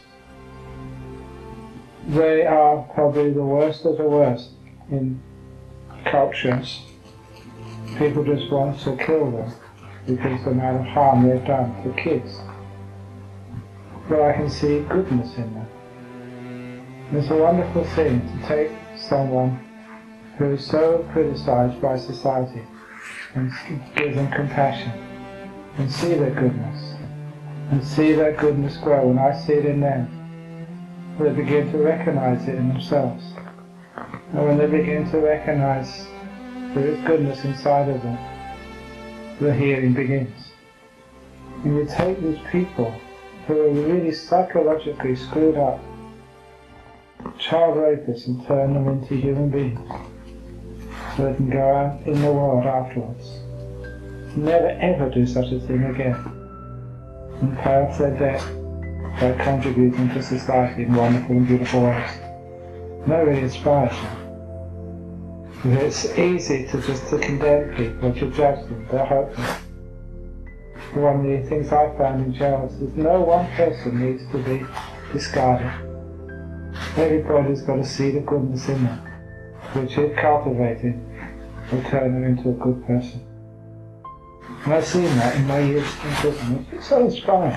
they are probably the worst of the worst in cultures. People just want to kill them because of the amount of harm they've done to kids. But I can see goodness in them. And it's a wonderful thing to take someone who is so criticized by society and give them compassion and see their goodness and see that goodness grow. And I see it in them. They begin to recognize it in themselves. And when they begin to recognize there is goodness inside of them, the healing begins. And you take these people who are really psychologically screwed up, child rapists, and turn them into human beings so they can go out in the world afterwards. Never ever do such a thing again and pay off their debt by contributing to society in wonderful and beautiful ways. That really inspires me. It's easy to condemn people or to judge them. They're hopeless. One of the things I found in jail is no one person needs to be discarded. Everybody's got to see the goodness in them, which if cultivated will turn them into a good person. And I've seen that in my years in prison. It's so inspiring.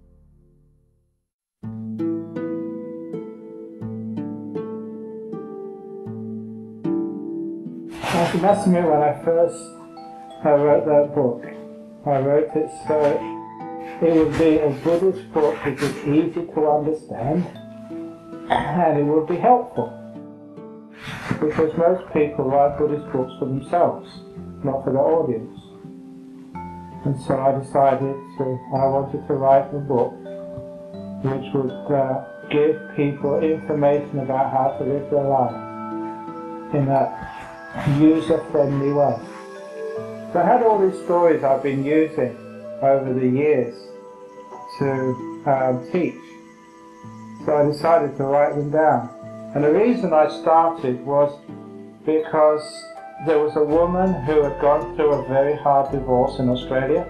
I must admit, when I first wrote that book, I wrote it so it would be a Buddhist book which is easy to understand and it would be helpful. Because most people write Buddhist books for themselves, not for their audience. And so I decided I wanted to write a book which would give people information about how to live their life in a user-friendly way. So I had all these stories I've been using over the years to teach. So I decided to write them down. And the reason I started was because there was a woman who had gone through a very hard divorce in Australia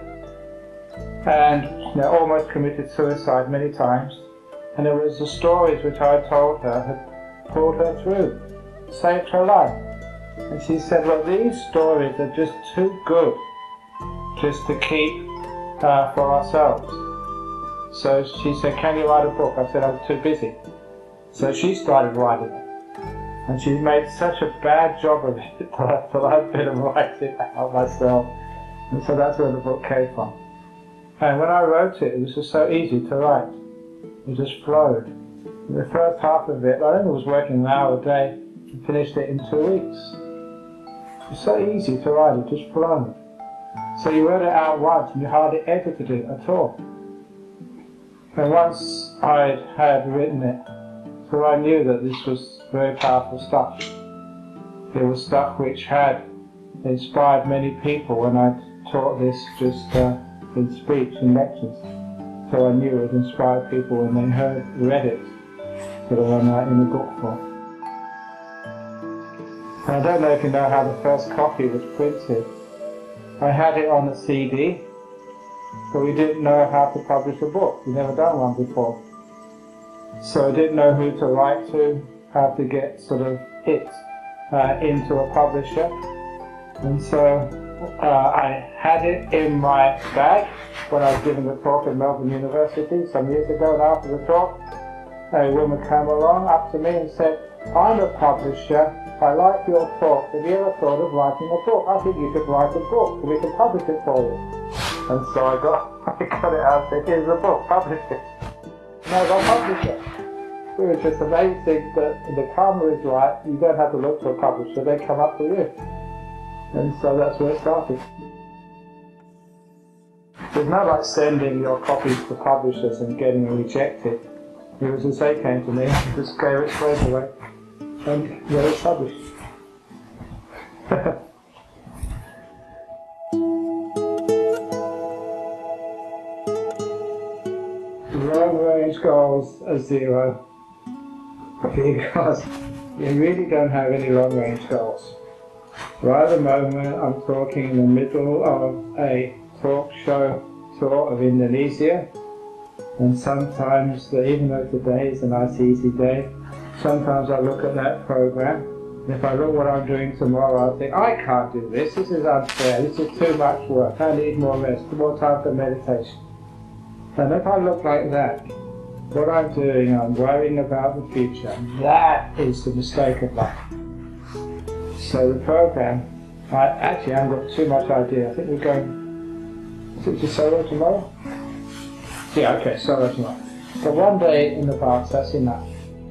and almost committed suicide many times. And there was the stories which I told her had pulled her through, saved her life. And she said, well, these stories are just too good just to keep for ourselves. So she said, can you write a book? I said, I'm too busy. So she started writing it. And she made such a bad job of it that I've been writing it out myself. And so that's where the book came from. And when I wrote it, it was just so easy to write. It just flowed. And the first half of it, I only was working an hour a day and finished it in 2 weeks. It's so easy to write, it just flowed. So you wrote it out once and you hardly edited it at all. And once I had written it, so I knew that this was very powerful stuff. It was stuff which had inspired many people when I taught this just in speech and lectures. So I knew it inspired people when they read it, sort of I'm writing a book for. And I don't know if you know how the first copy was printed. I had it on a CD, but we didn't know how to publish a book. We'd never done one before. So I didn't know who to write to, how to get sort of it into a publisher. And so I had it in my bag when I was giving the talk at Melbourne University some years ago, and after the talk, a woman came along up to me and said, I'm a publisher, I like your talk, have you ever thought of writing a book? I think you should write a book, we can publish it for you. And so I got it out and said, here's the book, publish it. And I got published it. It was just amazing that the karma is right, you don't have to look for a publisher, they come up to you. And so that's where it started. There's no like sending your copies to publishers and getting them rejected. It was as they came to me, I just gave it straight away. And yeah, it's published. long-range goals are zero, because you really don't have any long-range goals. Right at the moment, I'm talking in the middle of a talk show tour of Indonesia, and sometimes, even though today is a nice easy day, sometimes I look at that program, and if I look what I'm doing tomorrow, I think, I can't do this, this is unfair, this is too much work, I need more rest, more time for meditation. And if I look like that, what I'm doing, I'm worrying about the future. That is the mistake of life. So the program, I actually haven't got too much idea. I think we're going, is it to solo tomorrow? Yeah, okay, solo tomorrow. So one day in the past, that's enough.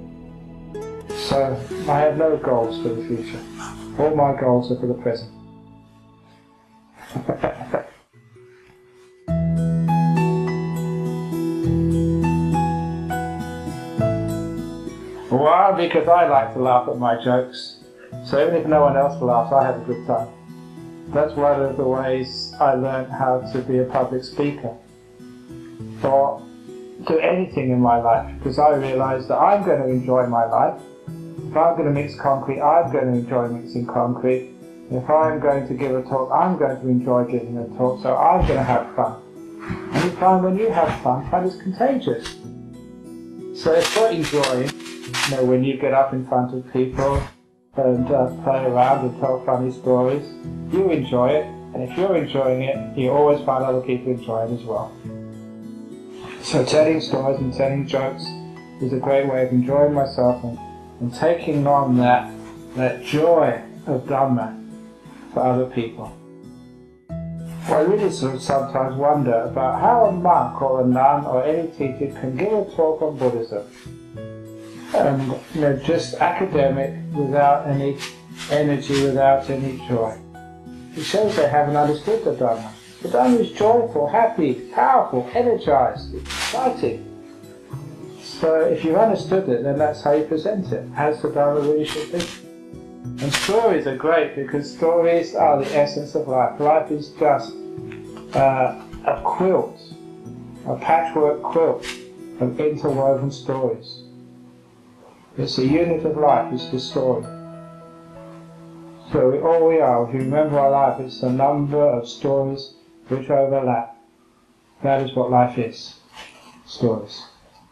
So I have no goals for the future. All my goals are for the present. Why? Because I like to laugh at my jokes. So even if no one else laughs, I have a good time. That's one of the ways I learned how to be a public speaker. Or do anything in my life. Because I realised that I'm going to enjoy my life. If I'm going to mix concrete, I'm going to enjoy mixing concrete. If I'm going to give a talk, I'm going to enjoy giving a talk. So I'm going to have fun. And you find when you have fun, fun is contagious. So if you're enjoying, when you get up in front of people and play around and tell funny stories, you enjoy it, and if you're enjoying it, you always find other people enjoy it as well. So telling stories and telling jokes is a great way of enjoying myself and taking on that joy of Dhamma for other people. I really sort of sometimes wonder about how a monk or a nun or any teacher can give a talk on Buddhism. And just academic, without any energy, without any joy. It shows they haven't understood the Dhamma. The Dhamma is joyful, happy, powerful, energized, exciting. So if you've understood it, then that's how you present it, as the Dhamma really should be. And stories are great because stories are the essence of life. Life is just a quilt, a patchwork quilt of interwoven stories. It's the unit of life, it's the story. So all we are, if you remember our life, it's the number of stories which overlap. That is what life is. Stories.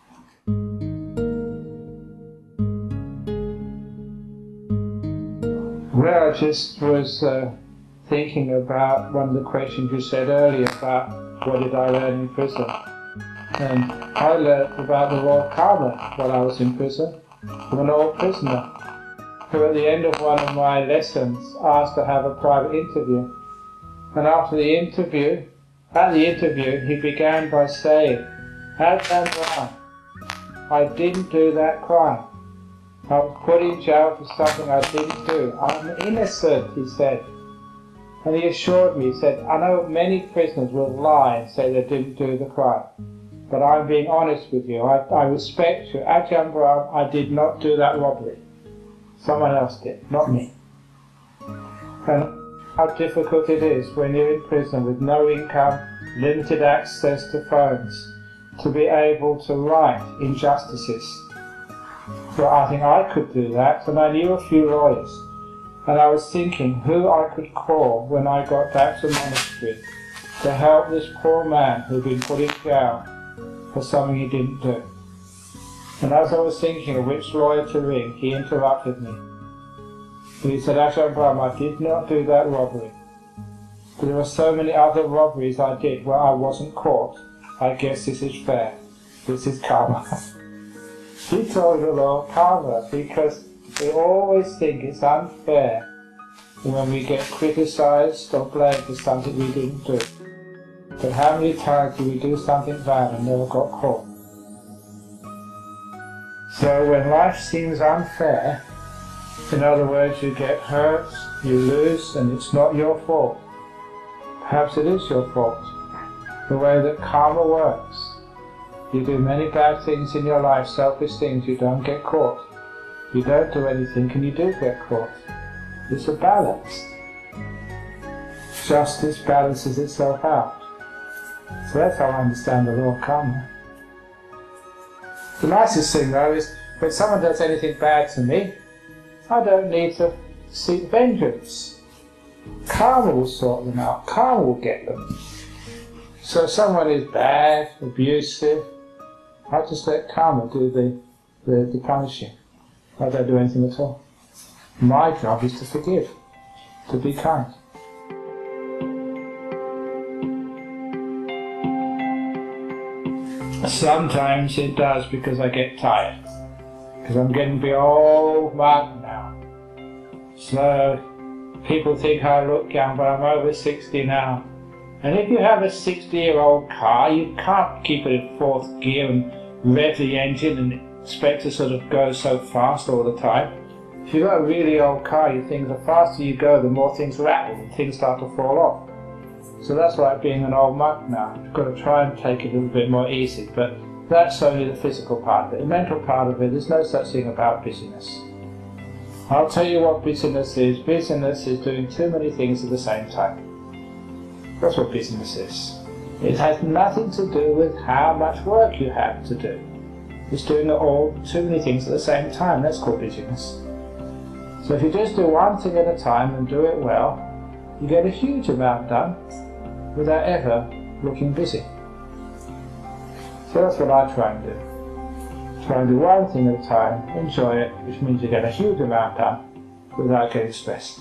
Well, I just was thinking about one of the questions you said earlier about what did I learn in prison. And I learned about the law of karma while I was in prison. From an old prisoner who at the end of one of my lessons asked to have a private interview. And after the interview, he began by saying, Ajahn Brahm, I didn't do that crime. I was put in jail for something I didn't do. I'm innocent, he said. And he assured me, he said, I know many prisoners will lie and say they didn't do the crime. But I'm being honest with you. I respect you. Ajahn Brahm, I did not do that robbery. Someone else did, not me. And how difficult it is when you're in prison with no income, limited access to phones, to be able to write injustices. So I think I could do that, and I knew a few lawyers. And I was thinking who I could call when I got back to the monastery to help this poor man who'd been put in jail for something he didn't do. And as I was thinking of which lawyer to ring, he interrupted me. And he said, Ajahn Brahm, I did not do that robbery. But there are so many other robberies I did where I wasn't caught. I guess this is fair. This is karma. He told me the law of karma because we always think it's unfair when we get criticized or blamed for something we didn't do. But how many times do we do something bad and never got caught? So when life seems unfair, in other words, you get hurt, you lose, and it's not your fault. Perhaps it is your fault. The way that karma works. You do many bad things in your life, selfish things, you don't get caught. You don't do anything and you do get caught. It's a balance. Justice balances itself out. So that's how I understand the law of karma. The nicest thing though is when someone does anything bad to me, I don't need to seek vengeance. Karma will sort them out, karma will get them. So if someone is bad, abusive, I just let karma do the punishing. I don't do anything at all. My job is to forgive, to be kind. Sometimes it does because I get tired, because I'm getting to be old man now. So people think I look young, but I'm over 60 now. And if you have a 60-year-old car, you can't keep it in fourth gear and rev the engine and expect to sort of go so fast all the time. If you've got a really old car, you think the faster you go, the more things rattle and things start to fall off. So that's like being an old monk now. You've got to try and take it a little bit more easy, but that's only the physical part of it. The mental part of it, there's no such thing about busyness. I'll tell you what busyness is. Busyness is doing too many things at the same time. That's what busyness is. It has nothing to do with how much work you have to do. It's doing too many things at the same time. That's called busyness. So if you just do one thing at a time and do it well, you get a huge amount done without ever looking busy. So that's what I try and do. Try and do one thing at a time, enjoy it, which means you get a huge amount done without getting stressed.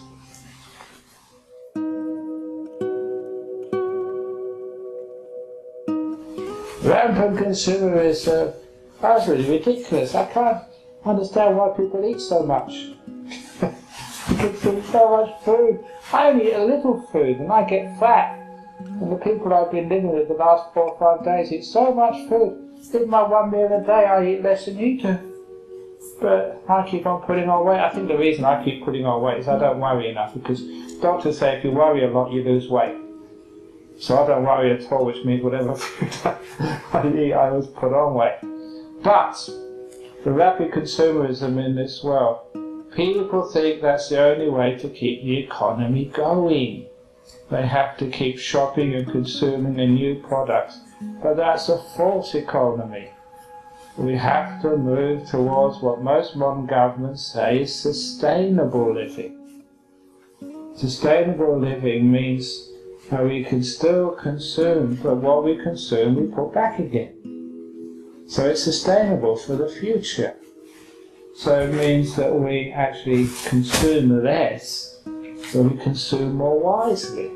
Rampant consumerism, that's really ridiculous. I can't understand why people eat so much. You consume so much food. I only eat a little food and I get fat. And the people I've been living with the last 4 or 5 days eat so much food. In my one meal a day I eat less than you do. But I keep on putting on weight. I think the reason I keep putting on weight is I don't worry enough, because doctors say if you worry a lot you lose weight. So I don't worry at all, which means whatever food I eat I always put on weight. But the rapid consumerism in this world, people think that's the only way to keep the economy going. They have to keep shopping and consuming a new products. But that's a false economy. We have to move towards what most modern governments say is sustainable living. Sustainable living means that we can still consume, but what we consume we put back again. So it's sustainable for the future. So it means that we actually consume less, so we consume more wisely.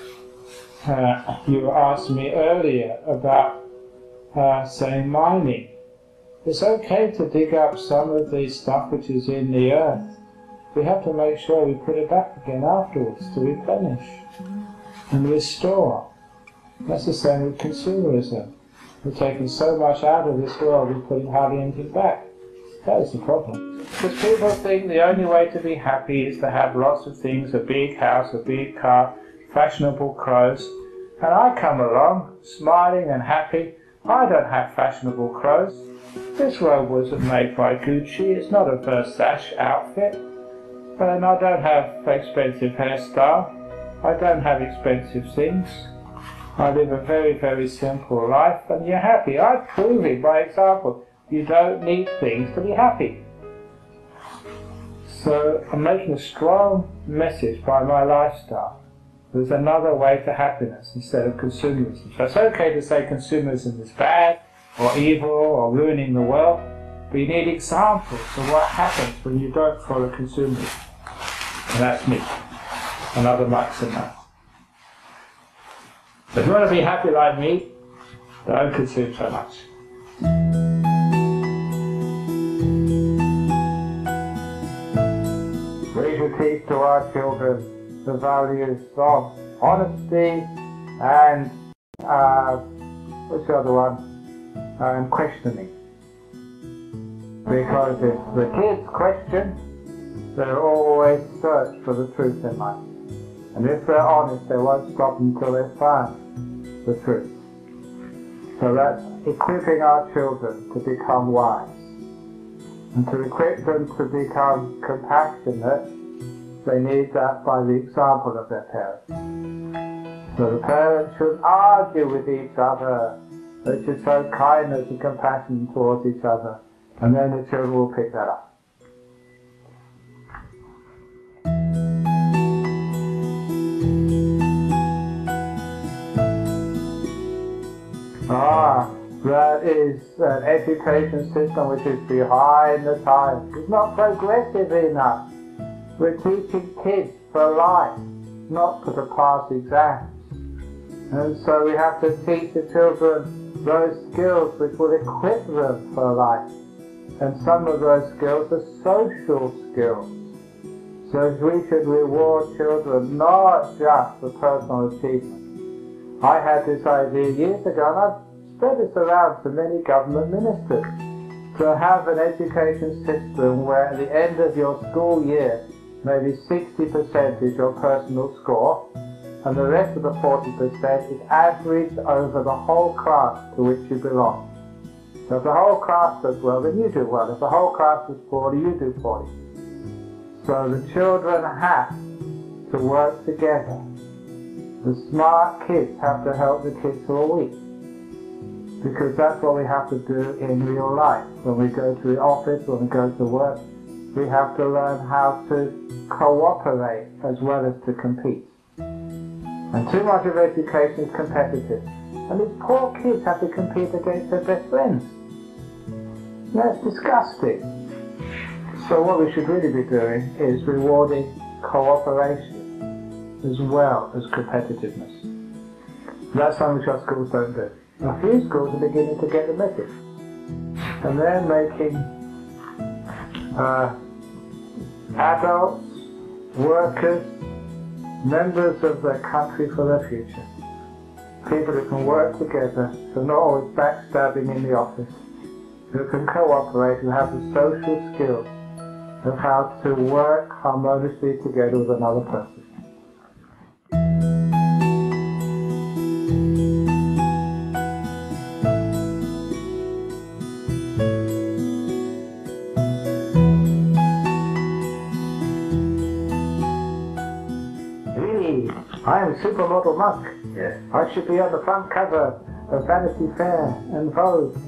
You asked me earlier about, say, mining. It's okay to dig up some of the stuff which is in the earth. We have to make sure we put it back again afterwards to replenish and restore. That's the same with consumerism. We're taking so much out of this world, we're putting hardly anything back. That is the problem. Because people think the only way to be happy is to have lots of things, a big house, a big car, fashionable clothes. And I come along, smiling and happy. I don't have fashionable clothes. This robe wasn't made by Gucci, it's not a Versace outfit. And I don't have expensive hairstyle. I don't have expensive things. I live a very, very simple life, and you're happy. I prove it by example. You don't need things to be happy. So I'm making a strong message by my lifestyle. There's another way to happiness instead of consumerism. So it's okay to say consumerism is bad or evil or ruining the world, but you need examples of what happens when you don't follow consumerism. And that's me, another monks and nuns. So if you want to be happy like me, don't consume so much. We should teach to our children the values of honesty and, what's the other one? And questioning. Because if the kids question, they'll always search for the truth in life. And if they're honest, they won't stop until they find the truth. So that's equipping our children to become wise. And to equip them to become compassionate, they need that by the example of their parents. So the parents should argue with each other. They should show kindness and compassion towards each other, and then the children will pick that up. That is an education system which is behind the times. It's not progressive enough. We're teaching kids for life, not for the past exams. And so we have to teach the children those skills which will equip them for life. And some of those skills are social skills. So we should reward children not just for personal achievement. I had this idea years ago, and I've spread this around to many government ministers, to have an education system where at the end of your school year, maybe 60% is your personal score, and the rest of the 40% is averaged over the whole class to which you belong. So if the whole class does well, then you do well. If the whole class does poorly, you do poorly. So the children have to work together. The smart kids have to help the kids who are weak. Because that's what we have to do in real life. When we go to the office, when we go to work, we have to learn how to cooperate as well as to compete. And too much of education is competitive. And these poor kids have to compete against their best friends. That's disgusting. So what we should really be doing is rewarding cooperation as well as competitiveness. That's something which our schools don't do. A few schools are beginning to get the message. And they're making adults, workers, members of their country for their future. People who can work together, who are not always backstabbing in the office, who can cooperate, who have the social skills of how to work harmoniously together with another person. Really, I am Supermodel Monk. Yes. I should be on the front cover of Vanity Fair and Vogue.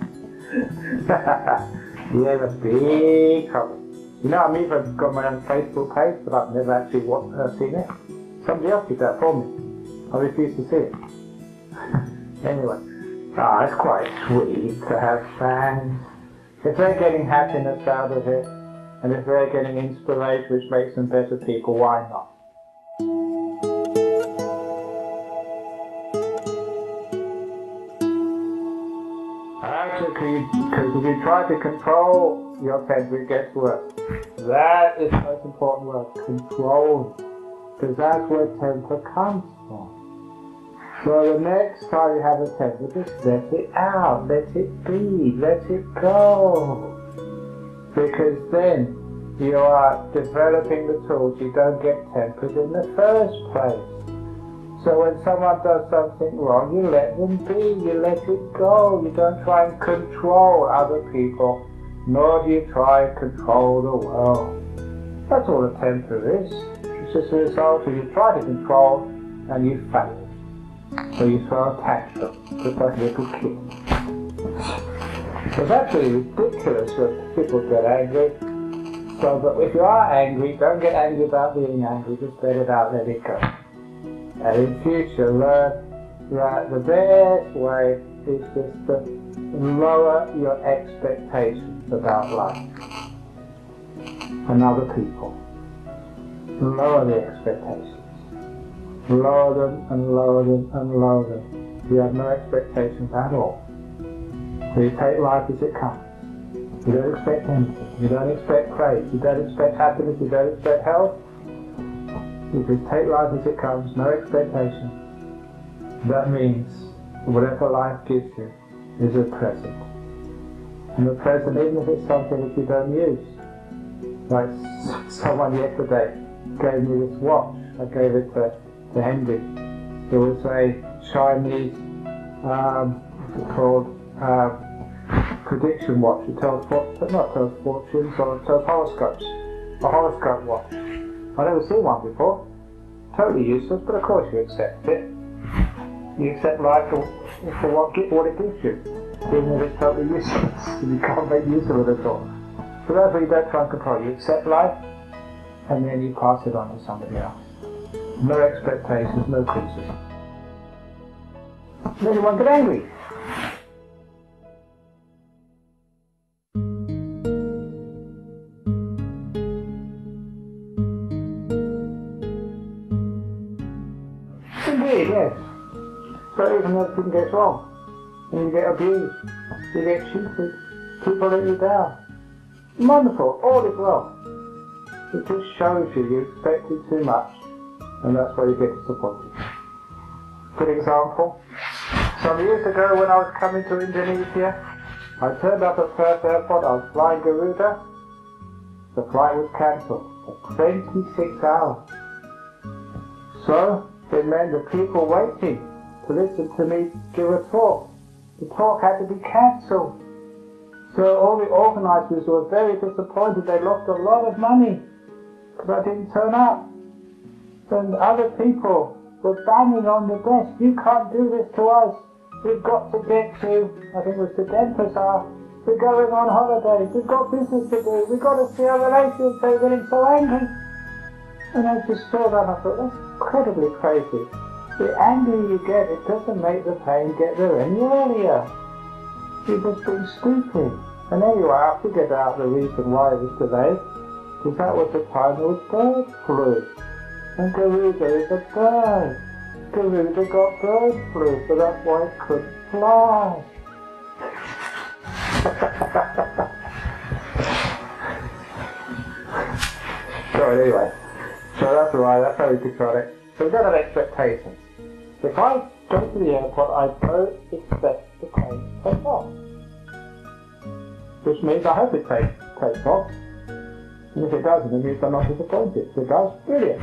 Yeah, that's big trouble. You know, I've even got my own Facebook page, but I've never actually seen it. Somebody else did that for me. I refuse to see it. Anyway, it's quite sweet to have fans. If they're getting happiness out of it, and if they're getting inspiration which makes them better people, why not? Because if you try to control your temper, it gets worse. That is the most important word, control. Because that's where temper comes from. So the next time you have a temper, just let it out, let it be, let it go. Because then you are developing the tools, you don't get tempered in the first place. So when someone does something wrong, you let them be, you let it go. You don't try and control other people, nor do you try and control the world. That's all a temper is. It's just a result of you try to control and you fail. So you throw a tantrum, just like a little kid. It's actually ridiculous when people get angry. So but if you are angry, don't get angry about being angry, just let it out, let it go. And in future, learn that the best way is just to lower your expectations about life and other people. Lower the expectations. Lower them and lower them and lower them. You have no expectations at all. So you take life as it comes. You don't expect anything. You don't expect praise. You don't expect happiness. You don't expect health. You just take life as it comes, no expectation. That means whatever life gives you is a present. And the present, even if it's something that you don't use. Like someone yesterday gave me this watch. I gave it to Henry. It was a Chinese, what's it called, prediction watch. It tells fortunes, or it tells horoscopes. A horoscope watch. I've never seen one before. Totally useless, but of course you accept it. You accept life for what it gives you, even if it's totally useless, and you can't make use of it at all. So that's what you don't try and control. You accept life, and then you pass it on to somebody else. No expectations, no criticism. Then you won't get angry. Indeed, yes. So even everything gets wrong, and you get abused, you get cheated, people let you down. Wonderful, all is well. It just shows you expected too much, and that's why you get disappointed. Good example. Some years ago when I was coming to Indonesia, I turned up at Perth Airport. I was flying Garuda. The flight was cancelled for 26 hours. So it meant the people waiting to listen to me give a talk. The talk had to be cancelled. So all the organisers were very disappointed. They lost a lot of money because I didn't turn up. And other people were banging on the desk. You can't do this to us. We've got to get to, I think it was to Denpasar. We're going on holiday. We've got business to do. We've got to see our relations. They're getting so angry. And I just saw that and I thought, that's incredibly crazy. The angrier you get, it doesn't make the pain get there any earlier. You're just being stupid. And anyway, I figured out the reason why it was delayed, because that was the time there was bird flu. And Garuda is a bird. Garuda got bird flu, so that's why it couldn't fly. So anyway, so that's why, that's how we control it. So we don't have expectations. If I go to the airport, I don't expect the plane to take off. Which means I hope it takes off. And if it doesn't, it means I'm not disappointed. If it does, brilliant.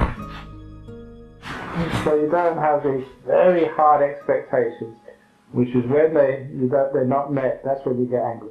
So you don't have these very hard expectations, which is when they're not met, that's when you get angry.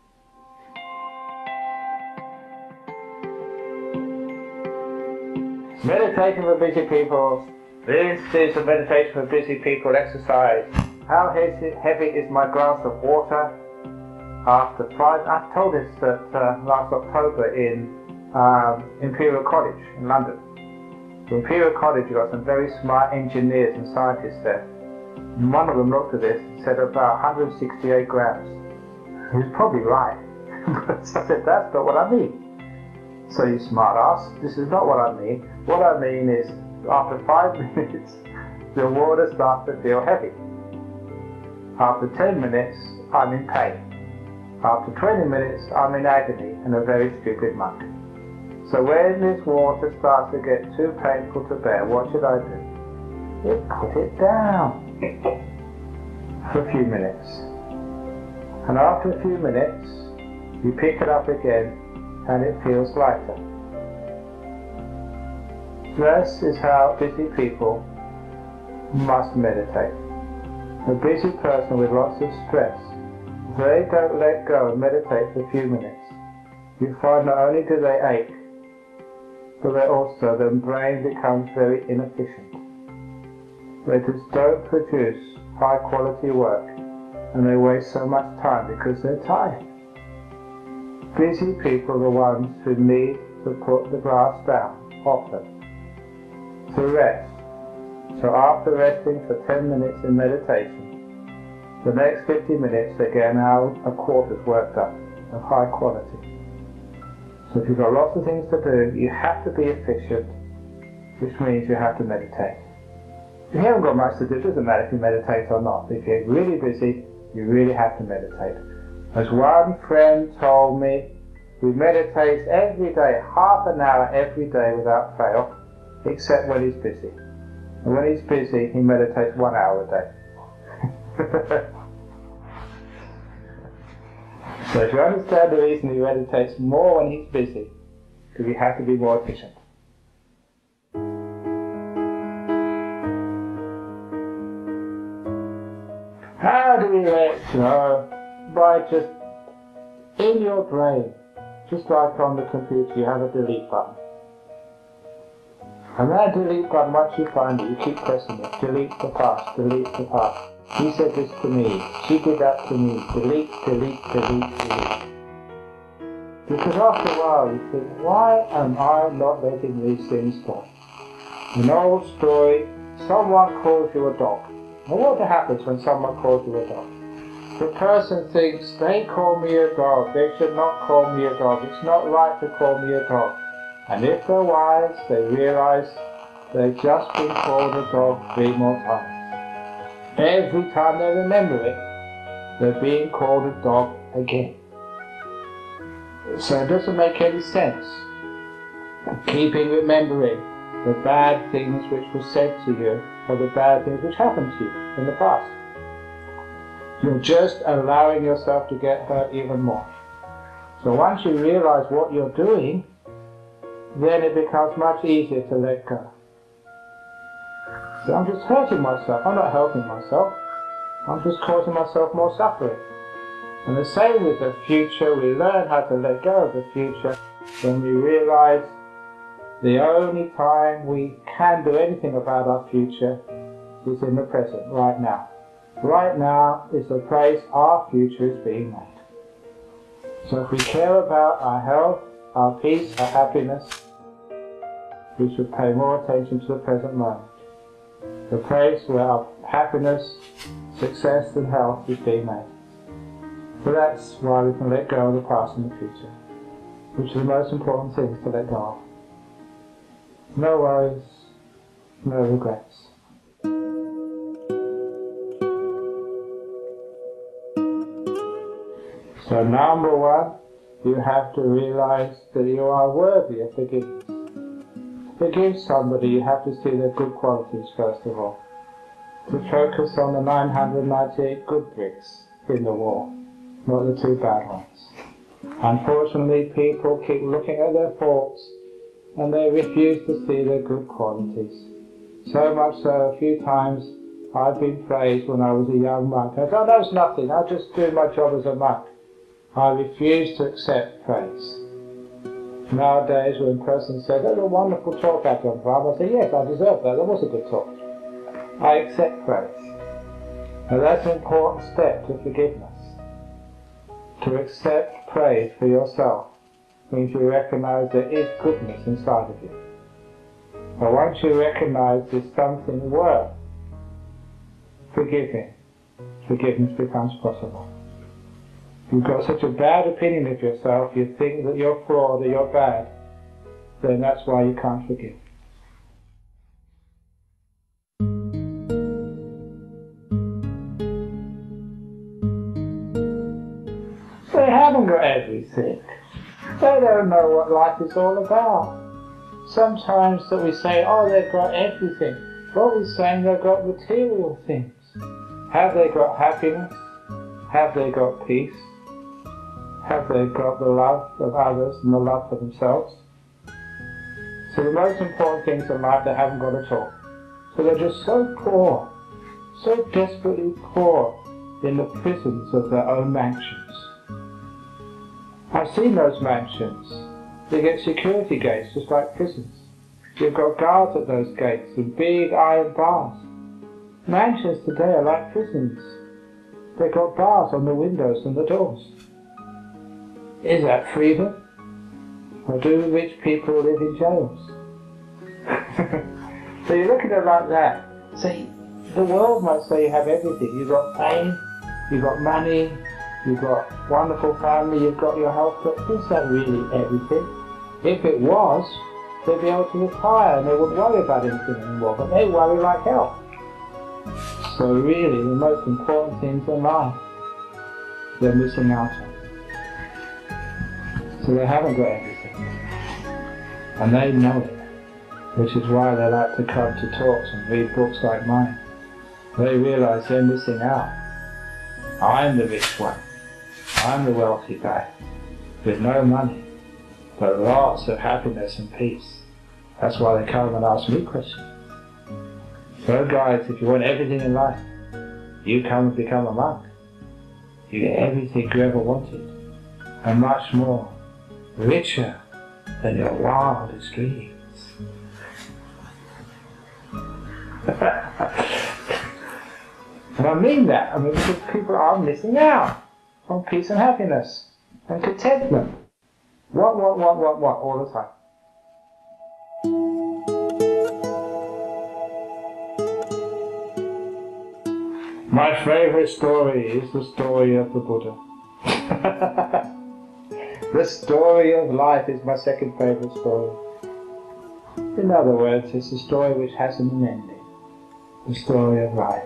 Meditation for busy people. This is a meditation for busy people exercise. How heavy is my glass of water? After 5, I told this last October in Imperial College in London. In Imperial College, you've got some very smart engineers and scientists there. And one of them looked at this and said about 168 grams. He was probably right. But I said, that's not what I mean. So you smart ass, this is not what I mean. What I mean is, after 5 minutes, the water starts to feel heavy. After 10 minutes, I'm in pain. After 20 minutes, I'm in agony and a very stupid monk. So when this water starts to get too painful to bear, what should I do? You put it down for a few minutes. And after a few minutes, you pick it up again and it feels lighter. This is how busy people must meditate. A busy person with lots of stress, they don't let go and meditate for a few minutes. You find not only do they ache, but their brain becomes very inefficient. They just don't produce high quality work and they waste so much time because they're tired. Busy people are the ones who need to put the glass down often, to rest. So after resting for 10 minutes in meditation, the next 50 minutes they get an hour, a quarter's work done of high quality. So if you've got lots of things to do, you have to be efficient, which means you have to meditate. If you haven't got much to do, it doesn't matter if you meditate or not. If you're really busy, you really have to meditate. As one friend told me, he meditates every day, half an hour every day without fail, except when he's busy. And when he's busy, he meditates 1 hour a day. So if you understand the reason he meditates more when he's busy, because you have to be more efficient. How do we let go? By just in your brain, just like on the computer, you have a delete button. And that delete button, once you find it, you keep pressing it. Delete the past, delete the past. He said this to me, she did that to me, delete, delete, delete, delete. Because after a while you think, why am I not letting these things go? An old story, someone calls you a dog. Now what happens when someone calls you a dog? The person thinks, they call me a dog, they should not call me a dog, it's not right to call me a dog. And if they're wise, they realize they've just been called a dog 3 more times. Every time they remember it, they're being called a dog again. So it doesn't make any sense keeping remembering the bad things which were said to you or the bad things which happened to you in the past. You're just allowing yourself to get hurt even more. So once you realize what you're doing, then it becomes much easier to let go. So I'm just hurting myself, I'm not helping myself, I'm just causing myself more suffering. And the same with the future, we learn how to let go of the future when we realize the only time we can do anything about our future is in the present, right now. Right now is the place our future is being made. So if we care about our health, our peace, our happiness, we should pay more attention to the present moment. The place where our happiness, success and health is being made. So that's why we can let go of the past and the future, which are the most important things to let go of. No worries, no regrets. So number 1, you have to realize that you are worthy of forgiveness. To forgive somebody, you have to see their good qualities first of all. To focus on the 998 good bricks in the wall, not the 2 bad ones. Unfortunately, people keep looking at their faults and they refuse to see their good qualities. So much so, a few times I've been praised when I was a young monk. I thought that was nothing, I was just doing my job as a monk. I refuse to accept praise. Nowadays, when a person says, "That's a wonderful talk, Ajahn Brahm," I say, "Yes, I deserve that, that was a good talk." I accept praise. Now that's an important step to forgiveness. To accept praise for yourself means you recognize there is goodness inside of you. But once you recognize there's something worth forgiving, forgiveness becomes possible. If you've got such a bad opinion of yourself, you think that you're flawed or you're bad, then that's why you can't forgive. They haven't got everything. They don't know what life is all about. Sometimes that we say, oh, they've got everything. What we're saying, they've got material things. Have they got happiness? Have they got peace? Have they got the love of others and the love for themselves? So the most important things in life they haven't got at all. So they're just so poor, so desperately poor in the prisons of their own mansions. I've seen those mansions. They get security gates just like prisons. You've got guards at those gates and big iron bars. Mansions today are like prisons. They've got bars on the windows and the doors. Is that freedom? Or do rich people live in jails? So you look at it like that. See, the world might say you have everything. You've got fame, you've got money, you've got wonderful family, you've got your health, but is that really everything? If it was, they'd be able to retire and they wouldn't worry about anything anymore, but they worry like hell. So really, the most important things in life, they're missing out on. So they haven't got everything. And they know it, which is why they like to come to talks and read books like mine. They realize they're missing out. I'm the rich one. I'm the wealthy guy, with no money, but lots of happiness and peace. That's why they come and ask me questions. So guys, if you want everything in life, you come and become a monk. You get everything you ever wanted, and much more, richer than your wildest dreams. And I mean that. I mean, because people are missing out on peace and happiness and contentment. What, all the time. My favorite story is the story of the Buddha. The story of life is my second favorite story. In other words, it's a story which hasn't an ending. The story of life.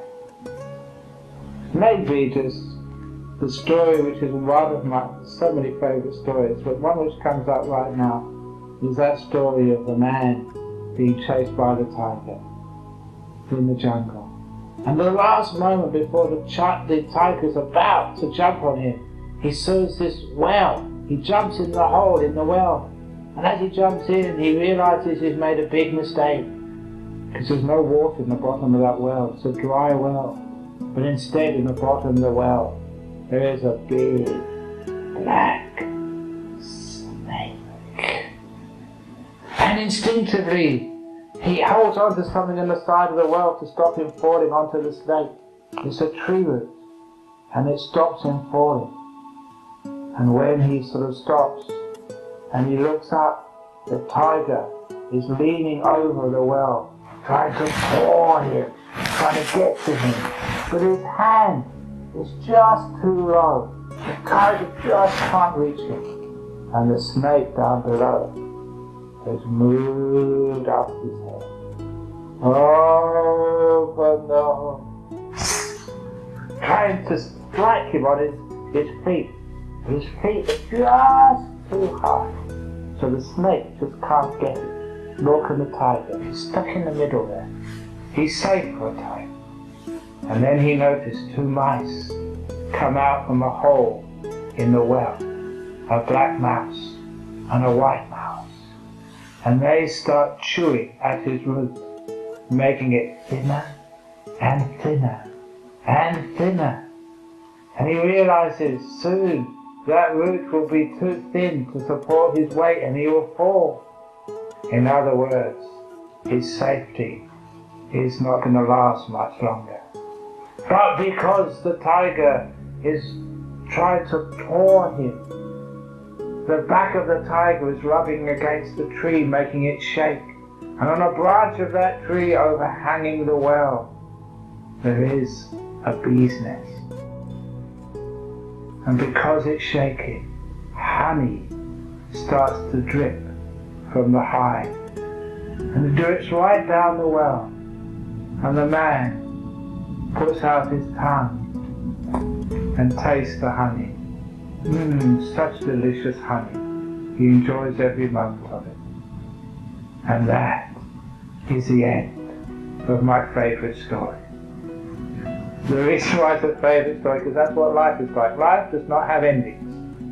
Maybe just the story which is one of my so many favorite stories, but one which comes up right now is that story of the man being chased by the tiger in the jungle. And the last moment before the tiger's about to jump on him, he sees this well. He jumps in the hole in the well. And as he jumps in, he realizes he's made a big mistake. Because there's no water in the bottom of that well. It's a dry well. But instead, in the bottom of the well, there is a big black snake. And instinctively, he holds on to something on the side of the well to stop him falling onto the snake. It's a tree root, and it stops him falling. And when he sort of stops, and he looks up, the tiger is leaning over the well, trying to paw him, trying to get to him. But his hand is just too low. The tiger just can't reach him. And the snake down below has moved up his head. Oh, but no. Trying to strike him on his feet. His feet are just too high. So the snake just can't get it. Nor can the tiger. He's stuck in the middle there. He's safe for a time. And then he noticed two mice come out from a hole in the well. A black mouse and a white mouse. And they start chewing at his root, making it thinner and thinner and thinner. And he realizes soon that root will be too thin to support his weight and he will fall. In other words, his safety is not going to last much longer. But because the tiger is trying to paw him, the back of the tiger is rubbing against the tree, making it shake. And on a branch of that tree overhanging the well, there is a bee's nest. And because it's shaking, honey starts to drip from the hive. And it drips right down the well. And the man puts out his tongue and tastes the honey. Such delicious honey. He enjoys every moment of it. And that is the end of my favourite story. The reason why it's a favourite story, because that's what life is like. Life does not have endings.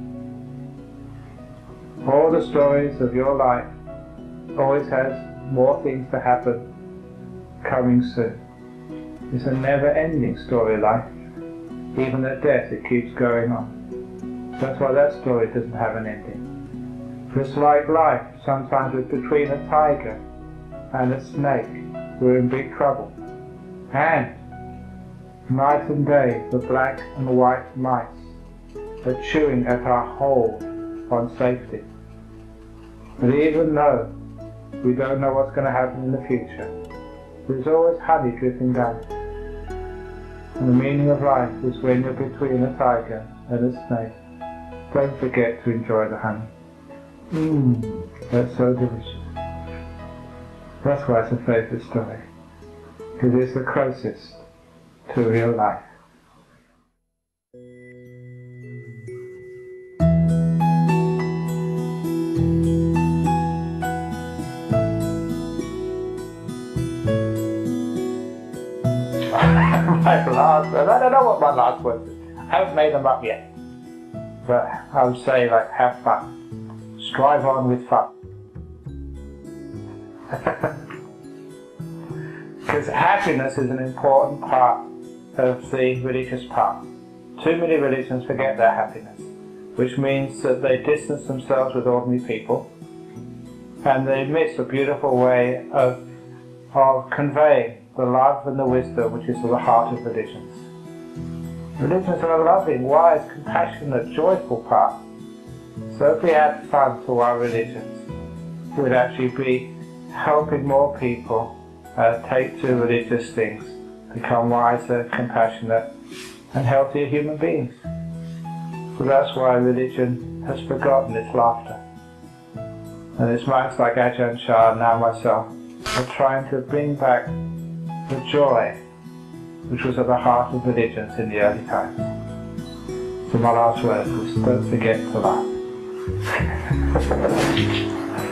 All the stories of your life always has more things to happen coming soon. It's a never-ending story, life. Even at death, it keeps going on. That's why that story doesn't have an ending. Just like life, sometimes we're between a tiger and a snake. We're in big trouble. And night and day, the black and white mice are chewing at our hold on safety. But even though we don't know what's going to happen in the future, there's always honey dripping down. And the meaning of life is when you're between a tiger and a snake, don't forget to enjoy the honey. That's so delicious. That's why it's a favourite story, because it's the closest to real life. My last word, I don't know what my last word is. I haven't made them up yet. But I would say, like, have fun. Strive on with fun. Because happiness is an important part of the religious path. Too many religions forget their happiness, which means that they distance themselves with ordinary people, and they miss a beautiful way of conveying the love and the wisdom which is at the heart of religions. Religion's a loving, wise, compassionate, joyful path. So if we add fun to our religions, we'd actually be helping more people take to religious things, become wiser, compassionate, and healthier human beings. So that's why religion has forgotten its laughter. And it's monks like Ajahn Chah and now myself are trying to bring back the joy which was at the heart of religions in the early times. So my last word was, don't forget to laugh.